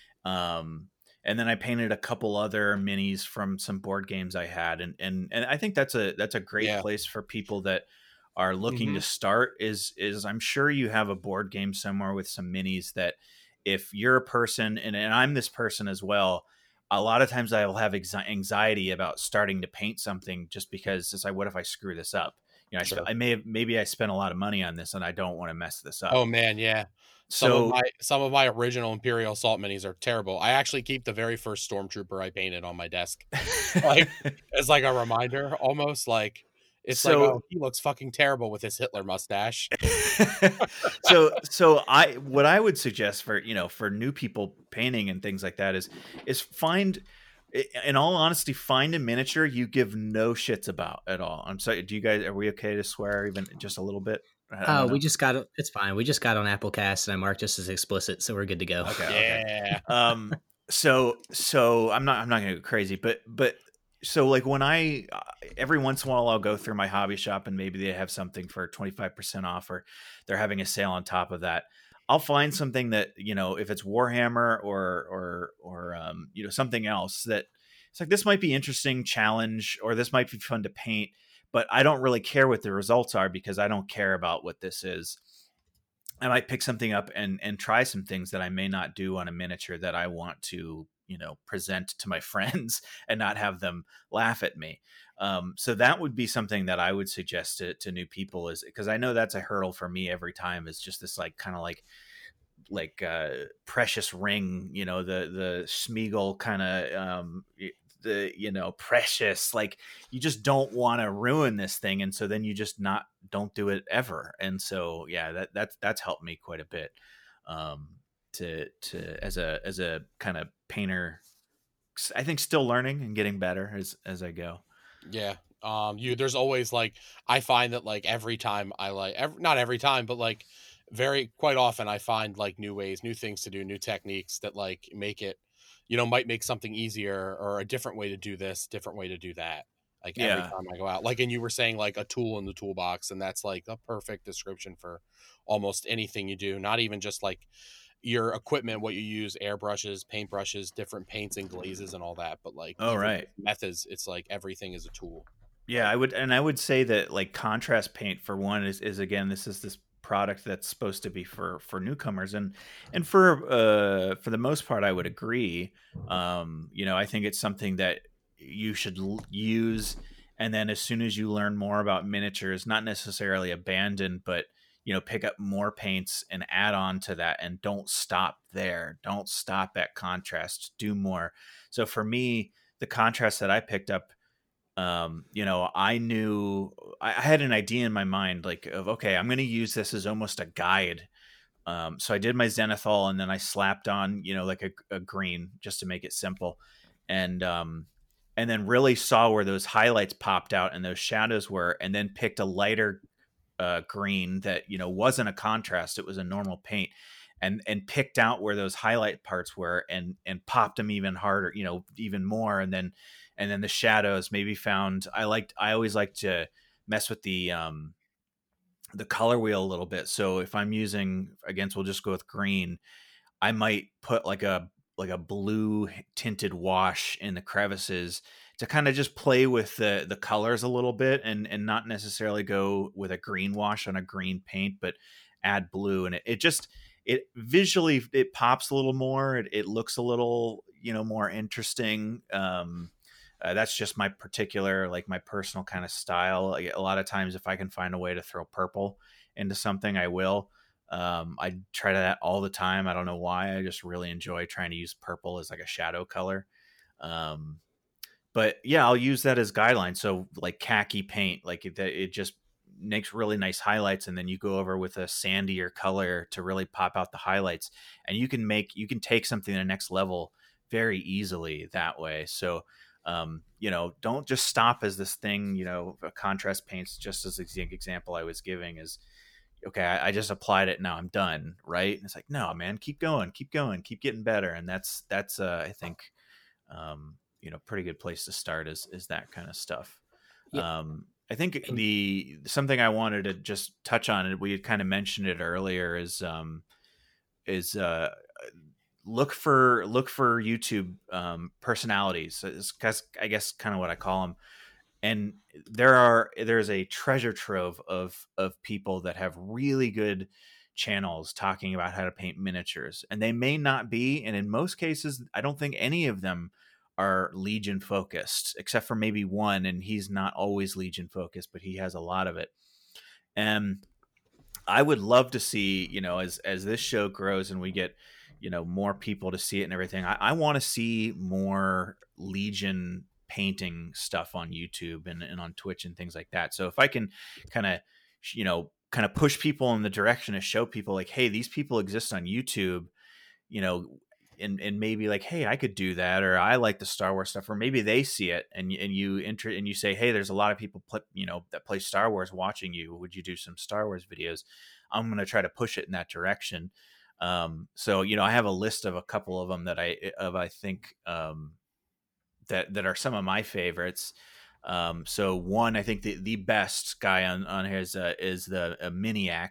Um, and then I painted a couple other minis from some board games I had, and and and I think that's a that's a great yeah. place for people that are looking Hmm. to start. Is is I'm sure you have a board game somewhere with some minis that if you're a person, and, and I'm this person as well, a lot of times I will have exi- anxiety about starting to paint something just because it's like, what if I screw this up? You know, I, sp- Sure. I may have, maybe I spent a lot of money on this and I don't want to mess this up. Oh man, yeah. Some of So my some of my original Imperial Assault minis are terrible. I actually keep the very first Stormtrooper I painted on my desk, like as like a reminder, almost like it's like, so oh, he looks fucking terrible with his Hitler mustache. so so I what I would suggest for, you know, for new people painting and things like that is is find, in all honesty, find a miniature you give no shits about at all. I'm sorry, do you guys, are we okay to swear even just a little bit? I I Oh, don't we know. just got it. It's fine. We just got on Applecast and I marked this as explicit, so we're good to go. Okay, okay. Yeah. Um so so I'm not I'm not going to go crazy, but but so like when I uh, every once in a while I'll go through my hobby shop and maybe they have something for twenty-five percent off or they're having a sale on top of that. I'll find something that, you know, if it's Warhammer or or or um you know something else that it's like this might be interesting challenge or this might be fun to paint, but I don't really care what the results are because I don't care about what this is. I might pick something up and and try some things that I may not do on a miniature that I want to, you know, present to my friends and not have them laugh at me. Um, so that would be something that I would suggest to, to new people, is because I know that's a hurdle for me every time, is just this like kind of like like uh, precious ring, you know, the the Smeagol kind of um, the you know precious, like you just don't want to ruin this thing, and so then you just not don't do it ever. And so yeah, that that's that's helped me quite a bit um, to to as a as a kind of painter. I think still learning and getting better as as I go. Yeah. Um, you there's always like I find that like every time I like ev- not every time, but like very quite often I find like new ways, new things to do, new techniques that like make it, you know, might make something easier or a different way to do this, different way to do that. Like every Yeah. time I go out. Like and you were saying like a tool in the toolbox, and that's like a perfect description for almost anything you do, not even just like your equipment, what you use, airbrushes, paintbrushes, different paints and glazes and all that, but like Oh, even right. methods, it's like everything is a tool. Yeah, I would, and I would say that like contrast paint for one is is again, this is this product that's supposed to be for for newcomers, and and for uh for the most part I would agree. Um, you know, I think it's something that you should l- use, and then as soon as you learn more about miniatures, not necessarily abandon, but you know, pick up more paints and add on to that, and don't stop there. Don't stop at contrast. Do more. So for me, the contrast that I picked up, um, you know, I knew I I had an idea in my mind, like of okay, I'm going to use this as almost a guide. Um, so I did my zenithal, and then I slapped on, you know, like a, a green just to make it simple, and um, and then really saw where those highlights popped out and those shadows were, and then picked a lighter uh, green that you know wasn't a contrast; it was a normal paint, and and picked out where those highlight parts were, and and popped them even harder, you know, even more, and then and then the shadows maybe found. I liked. I always like to mess with the um the color wheel a little bit. So if I'm using against, we'll just go with green. I might put like a like a blue tinted wash in the crevices to kind of just play with the the colors a little bit, and and not necessarily go with a green wash on a green paint, but add blue, and it, it just it visually it pops a little more. It, it looks a little, you know, more interesting. Um, uh, that's just my particular, like my personal kind of style. Like, a lot of times, if I can find a way to throw purple into something, I will. Um, I try that all the time. I don't know why. I just really enjoy trying to use purple as like a shadow color. Um, but yeah, I'll use that as guideline. So like khaki paint, like it, it just makes really nice highlights, and then you go over with a sandier color to really pop out the highlights, and you can make you can take something to the next level very easily that way. So um, you know, don't just stop as this thing. You know, contrast paints, just as the example I was giving, is okay, I, I just applied it, now I'm done, right? And it's like, no, man, keep going, keep going, keep getting better. And that's that's uh, I think um, you know, pretty good place to start is is that kind of stuff. Yeah. Um, I think And the something I wanted to just touch on, and we had kind of mentioned it earlier, is um, is uh, look for look for YouTube um, personalities. It's, I guess kind of what I call them, and there are there's a treasure trove of of people that have really good channels talking about how to paint miniatures, and they may not be, and in most cases I don't think any of them are Legion focused, except for maybe one, and he's not always Legion focused, but he has a lot of it. And I would love to see, you know, as as this show grows and we get, you know, more people to see it and everything, I, I want to see more Legion painting stuff on YouTube and, and on Twitch and things like that. So if I can kind of, you know, kind of push people in the direction to show people like, hey, these people exist on YouTube, you know, and and maybe like, hey, I could do that, or I like the Star Wars stuff, or maybe they see it and and you enter and you say, hey, there's a lot of people play, you know, that play Star Wars watching you. Would you do some Star Wars videos? I'm going to try to push it in that direction. Um, so you know, I have a list of a couple of them that I of I think um, that that are some of my favorites. Um, so one, I think the the best guy on on his uh, is the uh, Miniac.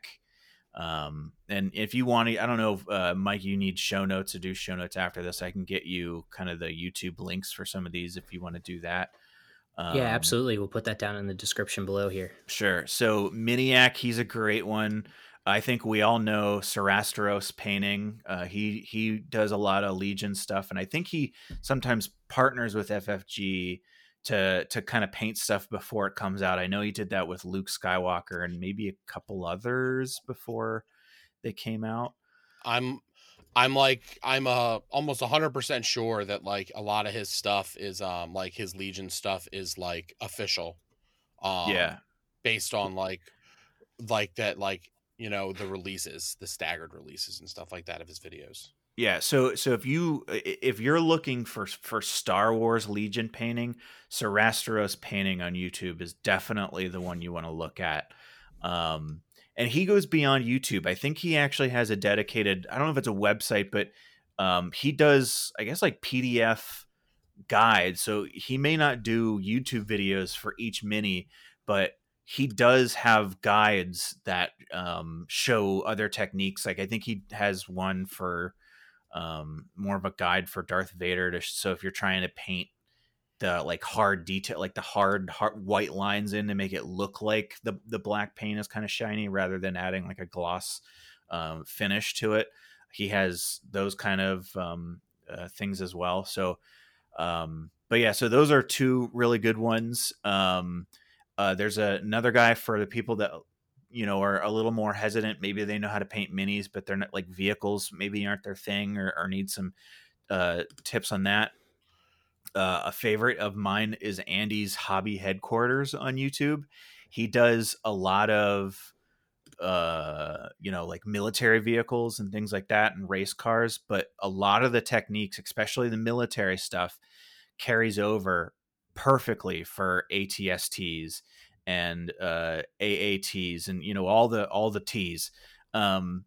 Um, and if you want to, I don't know, if, uh, Mike, you need show notes to do show notes after this. I can get you kind of the YouTube links for some of these if you want to do that. yeah, Um, absolutely. We'll put that down in the description below here. sure. So Miniac, he's a great one. I think we all know Sarasteros painting. Uh, he he does a lot of Legion stuff, and I think he sometimes partners with F F G to to kind of paint stuff before it comes out. I know he did that with Luke Skywalker and maybe a couple others before they came out. I'm I'm like I'm uh almost one hundred percent sure that like a lot of his stuff is um like his Legion stuff is like official. Um Yeah. based on like like that like you know the releases, the staggered releases and stuff like that of his videos. Yeah, so so if you if you're looking for for Star Wars Legion painting, Sarasteros painting on YouTube is definitely the one you want to look at. Um, and he goes beyond YouTube. I think he actually has a dedicated, I don't know if it's a website, but um, he does, I guess, like P D F guides. So he may not do YouTube videos for each mini, but he does have guides that um, show other techniques. Like I think he has one for um more of a guide for Darth Vader to so if you're trying to paint the like hard detail, like the hard, hard white lines in to make it look like the the black paint is kind of shiny rather than adding like a gloss um, finish to it, he has those kind of um, uh, things as well. So um but yeah, so those are two really good ones. um uh there's a, another guy for the people that you know are a little more hesitant, maybe they know how to paint minis but they're not like vehicles, maybe aren't their thing, or, or need some uh tips on that. Uh, a favorite of mine is Andy's Hobby Headquarters on YouTube. He does a lot of uh you know like military vehicles and things like that and race cars, but a lot of the techniques, especially the military stuff, carries over perfectly for A T S Ts and uh, A A Ts and you know all the all the Ts. Um,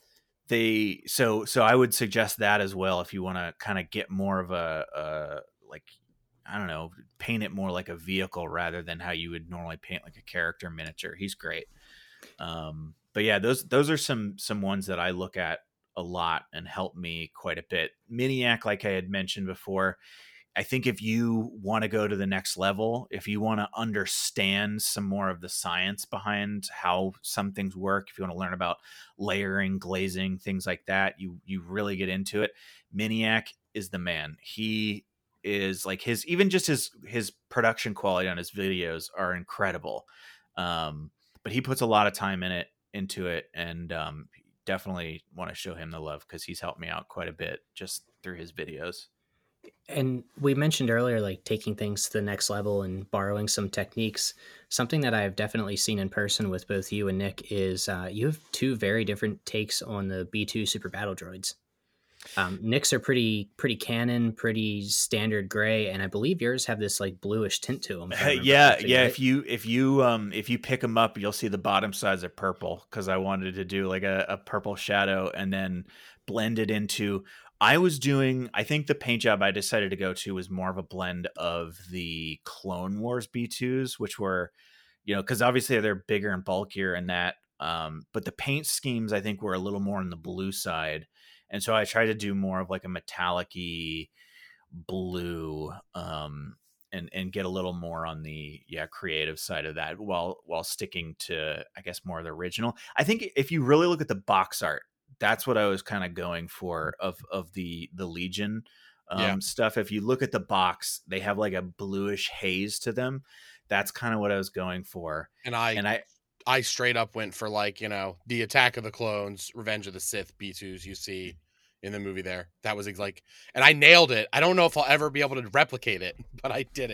they so so I would suggest that as well if you want to kind of get more of a, a like I don't know, paint it more like a vehicle rather than how you would normally paint like a character miniature. He's great. Um, but yeah, those those are some some ones that I look at a lot and help me quite a bit. Miniac, like I had mentioned before, I think if you want to go to the next level, if you want to understand some more of the science behind how some things work, if you want to learn about layering, glazing, things like that, you you really get into it. Miniac is the man. He is like his even just his his production quality on his videos are incredible. Um, but he puts a lot of time in it into it, and um, definitely want to show him the love because he's helped me out quite a bit just through his videos. And we mentioned earlier, like taking things to the next level and borrowing some techniques. Something that I've definitely seen in person with both you and Nick is uh, you have two very different takes on the B two Super Battle Droids. Um, Nick's are pretty, pretty canon, pretty standard gray, and I believe yours have this like bluish tint to them. Yeah, correctly, yeah. Right? If you if you um if you pick them up, you'll see the bottom sides are purple because I wanted to do like a, a purple shadow and then blend it into. I was doing, I think the paint job I decided to go to was more of a blend of the Clone Wars B twos, which were, you know, because obviously they're bigger and bulkier and that, um, but the paint schemes I think were a little more on the blue side. And so I tried to do more of like a metallic-y blue um, and, and get a little more on the, yeah, creative side of that while, while sticking to, I guess, more of the original. I think if you really look at the box art, that's what I was kind of going for of of the the Legion um, yeah. stuff. If you look at the box, they have like a bluish haze to them. That's kind of what I was going for. And I and I I straight up went for like you know the Attack of the Clones, Revenge of the Sith B twos you see in the movie there. That was like, and I nailed it. I don't know if I'll ever be able to replicate it, but I did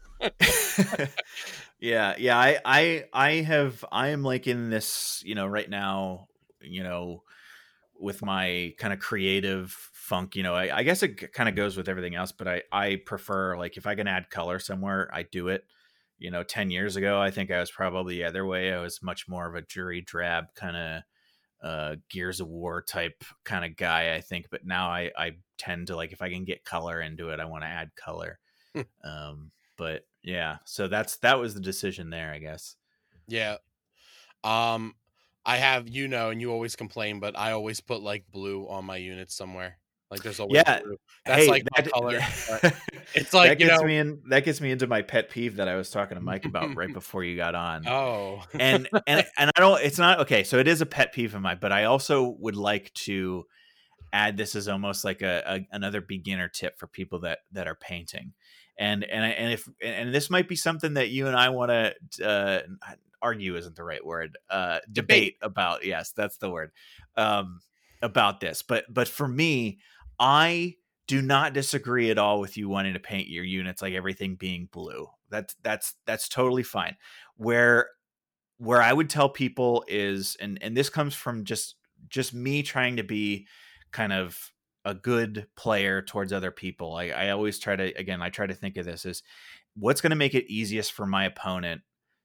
it. yeah, yeah. I I I have I am like in this you know right now you know. with my kind of creative funk, you know, I, I guess it kind of goes with everything else, but I, I prefer like if I can add color somewhere, I do it. You know, ten years ago, I think I was probably the other way. I was much more of a jury drab kind of uh, Gears of War type kind of guy, I think. But now I, I tend to like, if I can get color into it, I want to add color. um, but yeah, so that's, that was the decision there, I guess. Yeah. Um, I have, you know, and you always complain, but I always put like blue on my units somewhere. Like there's always yeah. blue. That's hey, like that, my color. Yeah. It's like, that you gets know, me in, that gets me into my pet peeve that I was talking to Mike about right before you got on. Oh, and, and, and I don't, it's not, okay. So it is a pet peeve of mine, but I also would like to add this as almost like a, a another beginner tip for people that, that are painting. And, and, and if, and this might be something that you and I want to, uh, argue isn't the right word, uh, debate, debate about. Yes, that's the word. Um, about this, but but for me, I do not disagree at all with you wanting to paint your units like everything being blue. That's that's that's totally fine. Where where I would tell people is, and and this comes from just just me trying to be kind of a good player towards other people. I, I always try to, again, I try to think of this as what's going to make it easiest for my opponent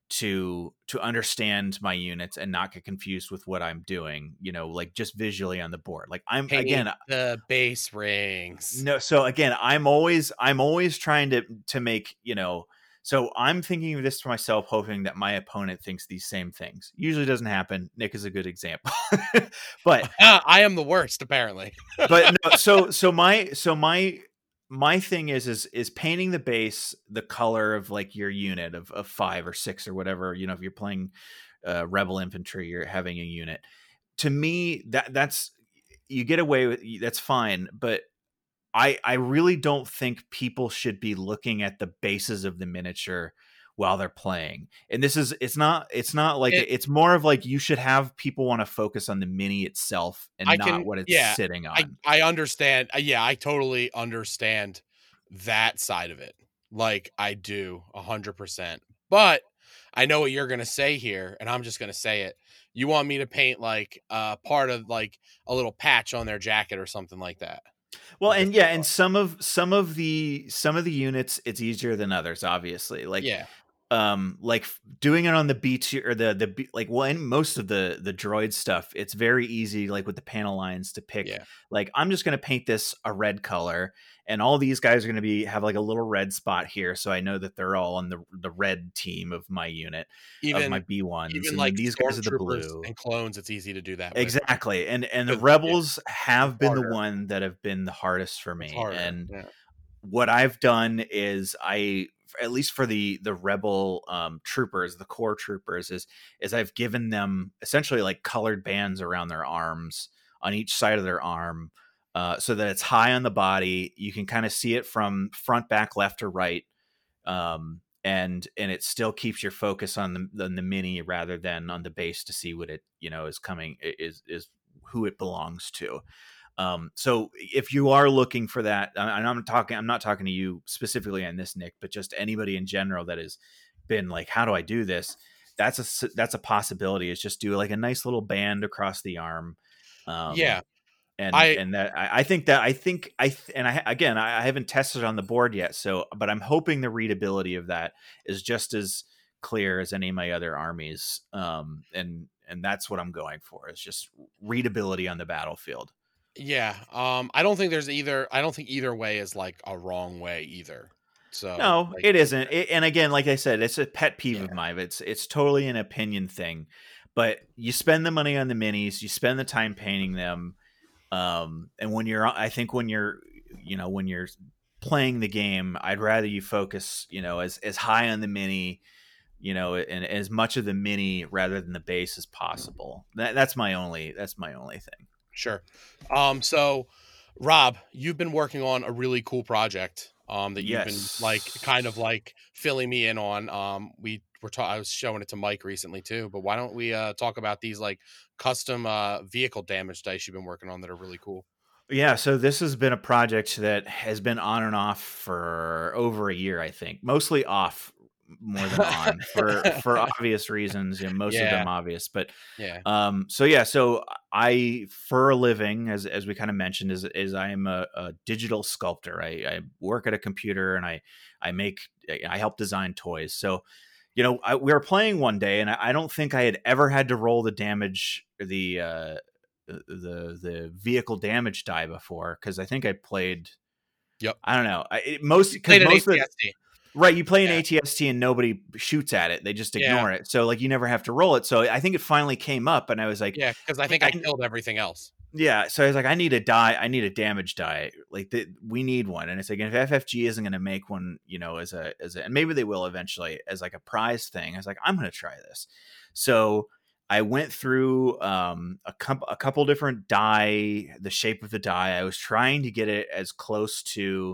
to to understand my units and not get confused with what I'm doing, you know, like just visually on the board. Like I'm Paint again the base rings. no, so again, I'm always I'm always trying to to make, you know, so I'm thinking of this to myself, hoping that my opponent thinks these same things. Usually doesn't happen. Nick is a good example. But I am the worst, apparently. but no, so so my so my my thing is is is painting the base the color of like your unit of, of five or six or whatever, you know, if you're playing uh, rebel infantry, you're having a unit. To me, that that's you get away with, that's fine, but I I really don't think people should be looking at the bases of the miniature while they're playing. And this is it's not it's not like It- it's more of like you should have people want to focus on the mini itself and I not can- what it's yeah, sitting I, on. I understand. Uh, Yeah, I totally understand that side of it. Like I do a hundred percent. But I know what you're gonna say here, and I'm just gonna say it. You want me to paint like uh part of like a little patch on their jacket or something like that. Well, With and this yeah, color. and some of some of the some of the units it's easier than others, obviously. Like Yeah. um like f- doing it on the B tier or the the B, like well in most of the the droid stuff, it's very easy like with the panel lines to pick Yeah. like I'm just going to paint this a red color and all these guys are going to be have like a little red spot here, so I know that they're all on the the red team of my unit, of my Even B ones, even and like then these guys are the stormtroopers blue. and clones, it's easy to do that with. Exactly. And and the Because, yeah, rebels have it's been the harder. one that have been the hardest for It's me. harder. And Yeah. what I've done is I at least for the the rebel um troopers, the core troopers, is is I've given them essentially like colored bands around their arms on each side of their arm, uh so that it's high on the body. You can kind of see it from front, back, left, or right. Um and and it still keeps your focus on the on the mini rather than on the base to see what it, you know, is coming is is who it belongs to. Um, so if you are looking for that, and I'm talking, I'm not talking to you specifically on this, Nick, but just anybody in general that has been like, how do I do this? That's a, that's a possibility, is just do like a nice little band across the arm. Um, Yeah. and, I and that, I, I think that, I think I, and I, again, I, I haven't tested it on the board yet. So, but I'm hoping the readability of that is just as clear as any of my other armies. Um, and, and that's what I'm going for, is just readability on the battlefield. Yeah. Um, I don't think there's either I don't think either way is like a wrong way either. So No, like, it isn't. It, and again, like I said, it's a pet peeve Yeah. of mine. It's it's totally an opinion thing. But you spend the money on the minis, you spend the time painting them. Um, and when you're, I think when you're, you know, when you're playing the game, I'd rather you focus, you know, as as high on the mini, you know, and as much of the mini rather than the base as possible. That, that's my only. That's my only thing. Sure. Um, so Rob, you've been working on a really cool project um that you've Yes. been like kind of like filling me in on. Um we were ta- I was showing it to Mike recently too, but why don't we uh talk about these like custom uh vehicle damage dice you've been working on that are really cool. Yeah, so this has been a project that has been on and off for over a year, I think. Mostly off more than on for for obvious reasons, you know, most of Yeah. them obvious. But Yeah. um so yeah, so I for a living, as as we kind of mentioned, is is I am a, a digital sculptor. I, I work at a computer and I I make I help design toys. So you know, I, we were playing one day, and I, I don't think I had ever had to roll the damage, the uh, the the vehicle damage die before, because I think I played. Yep. I don't know. I, it, most because Played an most of A T the, S T. right, you play an Yeah. A T S T and nobody shoots at it; they just Yeah. ignore it. So like you never have to roll it. So I think it finally came up, and I was like, Yeah, because I think I I- killed everything else. yeah. So I was like, I need a die. I need a damage die. Like the, we need one. And it's like, if F F G isn't going to make one, you know, as a, as a, and maybe they will eventually as like a prize thing. I was like, I'm going to try this. So I went through um, a, com- a couple different die, the shape of the die. I was trying to get it as close to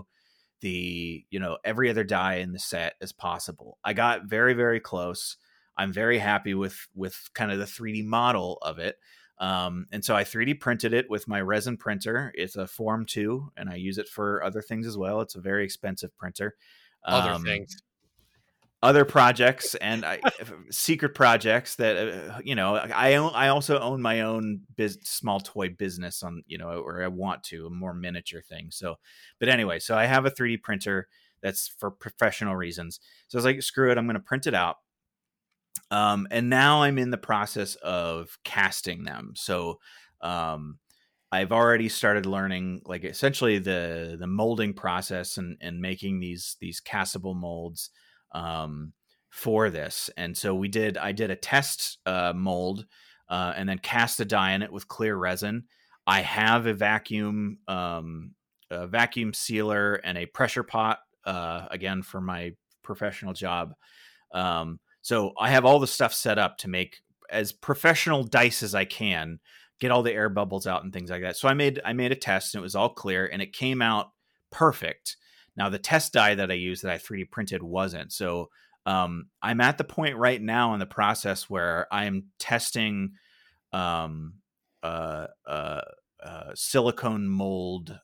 the, you know, every other die in the set as possible. I got very, very close. I'm very happy with, with kind of the three D model of it. Um, and so I three D printed it with my resin printer. It's a Form two, and I use it for other things as well. It's a very expensive printer. Other Um, things. Other projects and I, secret projects that uh, you know I own. I also own my own biz, small toy business on you know or I want to a more miniature thing. So, but anyway, so I have a three D printer that's for professional reasons. So I was like, screw it, I'm going to print it out. Um, and now I'm in the process of casting them. So um, I've already started learning like essentially the the molding process and and making these these castable molds um, for this. And so we did I did a test uh, mold uh, and then cast a die in it with clear resin. I have a vacuum um, a vacuum sealer and a pressure pot uh, again for my professional job. Um, so I have all the stuff set up to make as professional dice as I can, get all the air bubbles out and things like that. So I made I made a test and it was all clear and it came out perfect. Now the test die that I used that I three D printed wasn't. So um, I'm at the point right now in the process where I'm testing um, uh, uh, uh, silicone mold.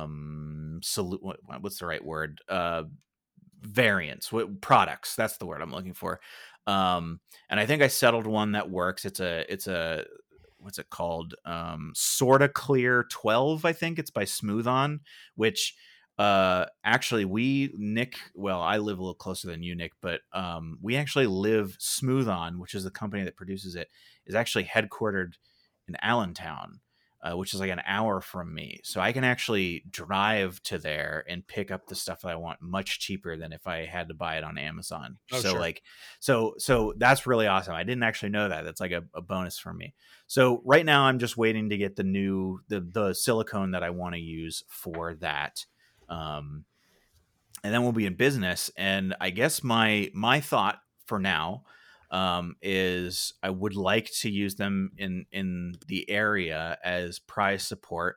Um, solu- what, what's the right word? Uh, variants, what products? That's the word I'm looking for. Um, and I think I settled one that works. It's a it's a what's it called? Um, Sorta Clear twelve, I think. It's by Smooth On, which uh actually we Nick well I live a little closer than you, Nick, but um we actually live Smooth On, which is the company that produces it, is actually headquartered in Allentown, uh, which is like an hour from me, so I can actually drive to there and pick up the stuff that I want much cheaper than if I had to buy it on Amazon. Oh, so sure. like so so that's really awesome. I didn't actually know that. That's like a, a bonus for me. So right now I'm just waiting to get the new the the silicone that I want to use for that. Um, and then we'll be in business. And I guess my my thought for now um, is I would like to use them in in the area as prize support.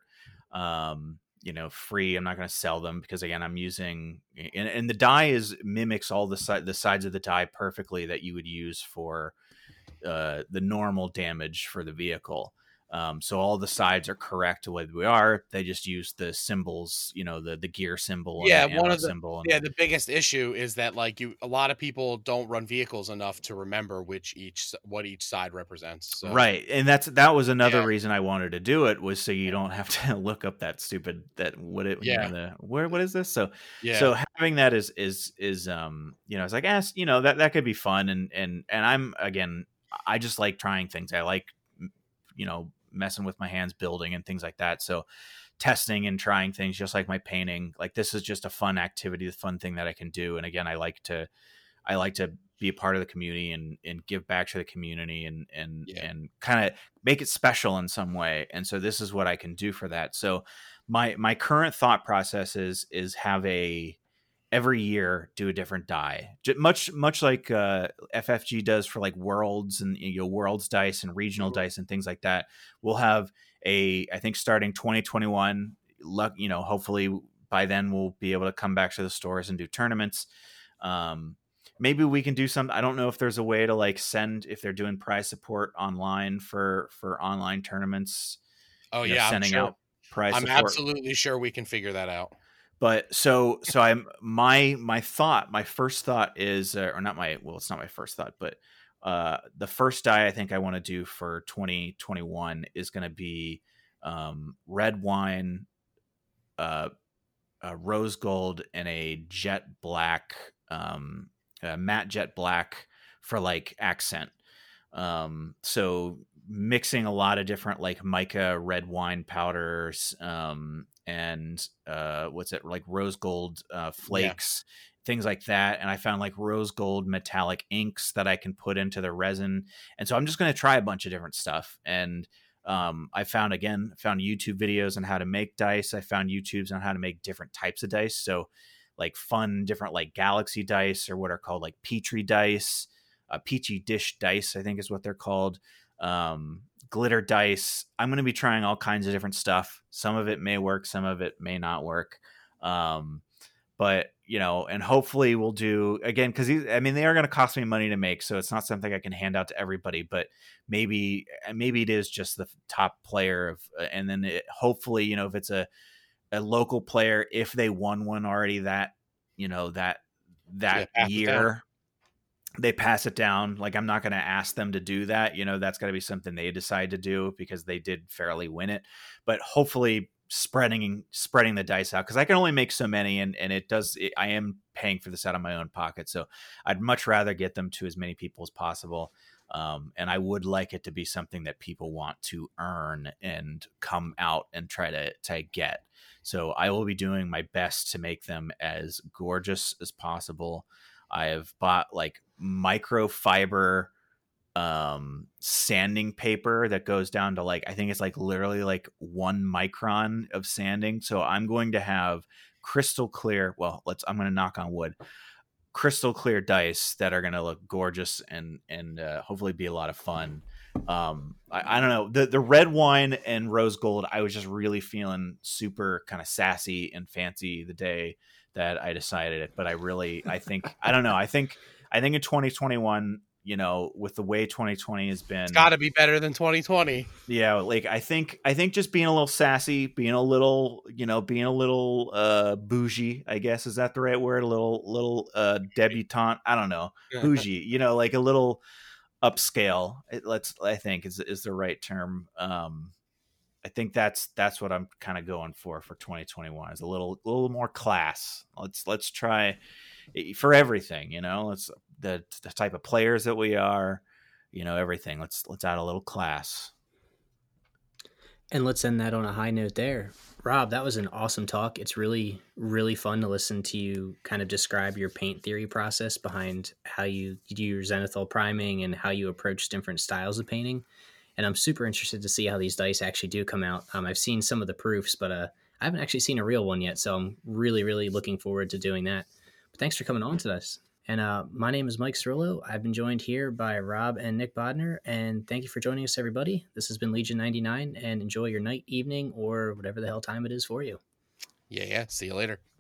Um, you know, free. I'm not going to sell them because again, I'm using and, and the die is mimics all the side the sides of the die perfectly that you would use for uh, the normal damage for the vehicle. Um, so all the sides are correct to what we are. They just use the symbols, you know, the the gear symbol and Yeah, the one ammo of the symbol. And yeah, the biggest issue is that like you a lot of people don't run vehicles enough to remember which each s- what each side represents. So right, and that's that was another yeah, reason I wanted to do it was so you don't have to look up that stupid that what it you know yeah, the where what is this so yeah, so having that is is is um you know it's like ask you know that that could be fun and and and I'm again I just like trying things. I like you know messing with my hands building and things like that. So testing and trying things just like my painting, like this is just a fun activity, the fun thing that I can do. And again, I like to I like to be a part of the community and and give back to the community and and yeah. and kind of make it special in some way. And so this is what I can do for that. So my my current thought process is is have a every year do a different die, J- much much like uh, F F G does for like worlds and you know worlds dice and regional Mhm. dice and things like that. We'll have a I think starting twenty twenty-one. Luck, you know, hopefully by then we'll be able to come back to the stores and do tournaments. Um, maybe we can do some. I don't know if there's a way to like send if they're doing prize support online for for online tournaments. Oh You know, yeah, I'm sending sure. out prize I'm support. absolutely sure we can figure that out. But so so I'm my my thought my first thought is uh, or not my well it's not my first thought but uh the first die I think I want to do for twenty twenty-one is going to be um red wine, uh, uh rose gold and a jet black, um uh, matte jet black for like accent. Um, so mixing a lot of different like mica red wine powders, um, and uh, what's it like rose gold uh, Yeah. flakes, things like that. And I found like rose gold metallic inks that I can put into the resin. And so I'm just going to try a bunch of different stuff. And um, I found again found YouTube videos on how to make dice. I found YouTubes on how to make different types of dice. So like fun different like galaxy dice or what are called like petri dice, uh, peachy dish dice, I think is what they're called. Um, glitter dice. I'm going to be trying all kinds of different stuff. Some of it may work, some of it may not work. Um, but you know, and hopefully we'll do again, because I mean they are going to cost me money to make, so it's not something I can hand out to everybody. But maybe maybe it is just the top player of, and then it, hopefully you know if it's a a local player, if they won one already that you know that that Yeah, year, they pass it down. Like I'm not going to ask them to do that. You know, that's got to be something they decide to do because they did fairly win it. But hopefully spreading spreading the dice out, because I can only make so many, and and it does it, I am paying for this out of my own pocket, so I'd much rather get them to as many people as possible. Um, and I would like it to be something that people want to earn and come out and try to to get. So I will be doing my best to make them as gorgeous as possible. I have bought like microfiber um sanding paper that goes down to like I think it's like literally like one micron of sanding. So I'm going to have crystal clear, well let's I'm going to knock on wood, crystal clear dice that are going to look gorgeous and and uh, hopefully be a lot of fun. um I, I don't know, the the red wine and rose gold, I was just really feeling super kind of sassy and fancy the day that I decided it. But I really I think I don't know I think I think in twenty twenty-one, you know, with the way twenty twenty has been, It's got to be better than twenty twenty. Yeah, like I think I think just being a little sassy, being a little, you know, being a little uh bougie, I guess, is that the right word? A little little uh debutante, I don't know. Bougie, you know, like a little upscale. It, let's I think is is the right term. Um I think that's that's what I'm kind of going for for twenty twenty-one, is a little a little more class. Let's let's try for everything, you know. Let's the the type of players that we are, you know, everything. Let's let's add a little class. And let's end that on a high note there. Rob, that was an awesome talk. It's really, really fun to listen to you kind of describe your paint theory process behind how you do your zenithal priming and how you approach different styles of painting. And I'm super interested to see how these dice actually do come out. Um, I've seen some of the proofs, but uh, I haven't actually seen a real one yet. So I'm really, really looking forward to doing that. But thanks for coming on to us. And uh, my name is Mike Cirillo. I've been joined here by Rob and Nick Bodner. And thank you for joining us, everybody. This has been Legion ninety-nine, and enjoy your night, evening, or whatever the hell time it is for you. Yeah, yeah. See you later.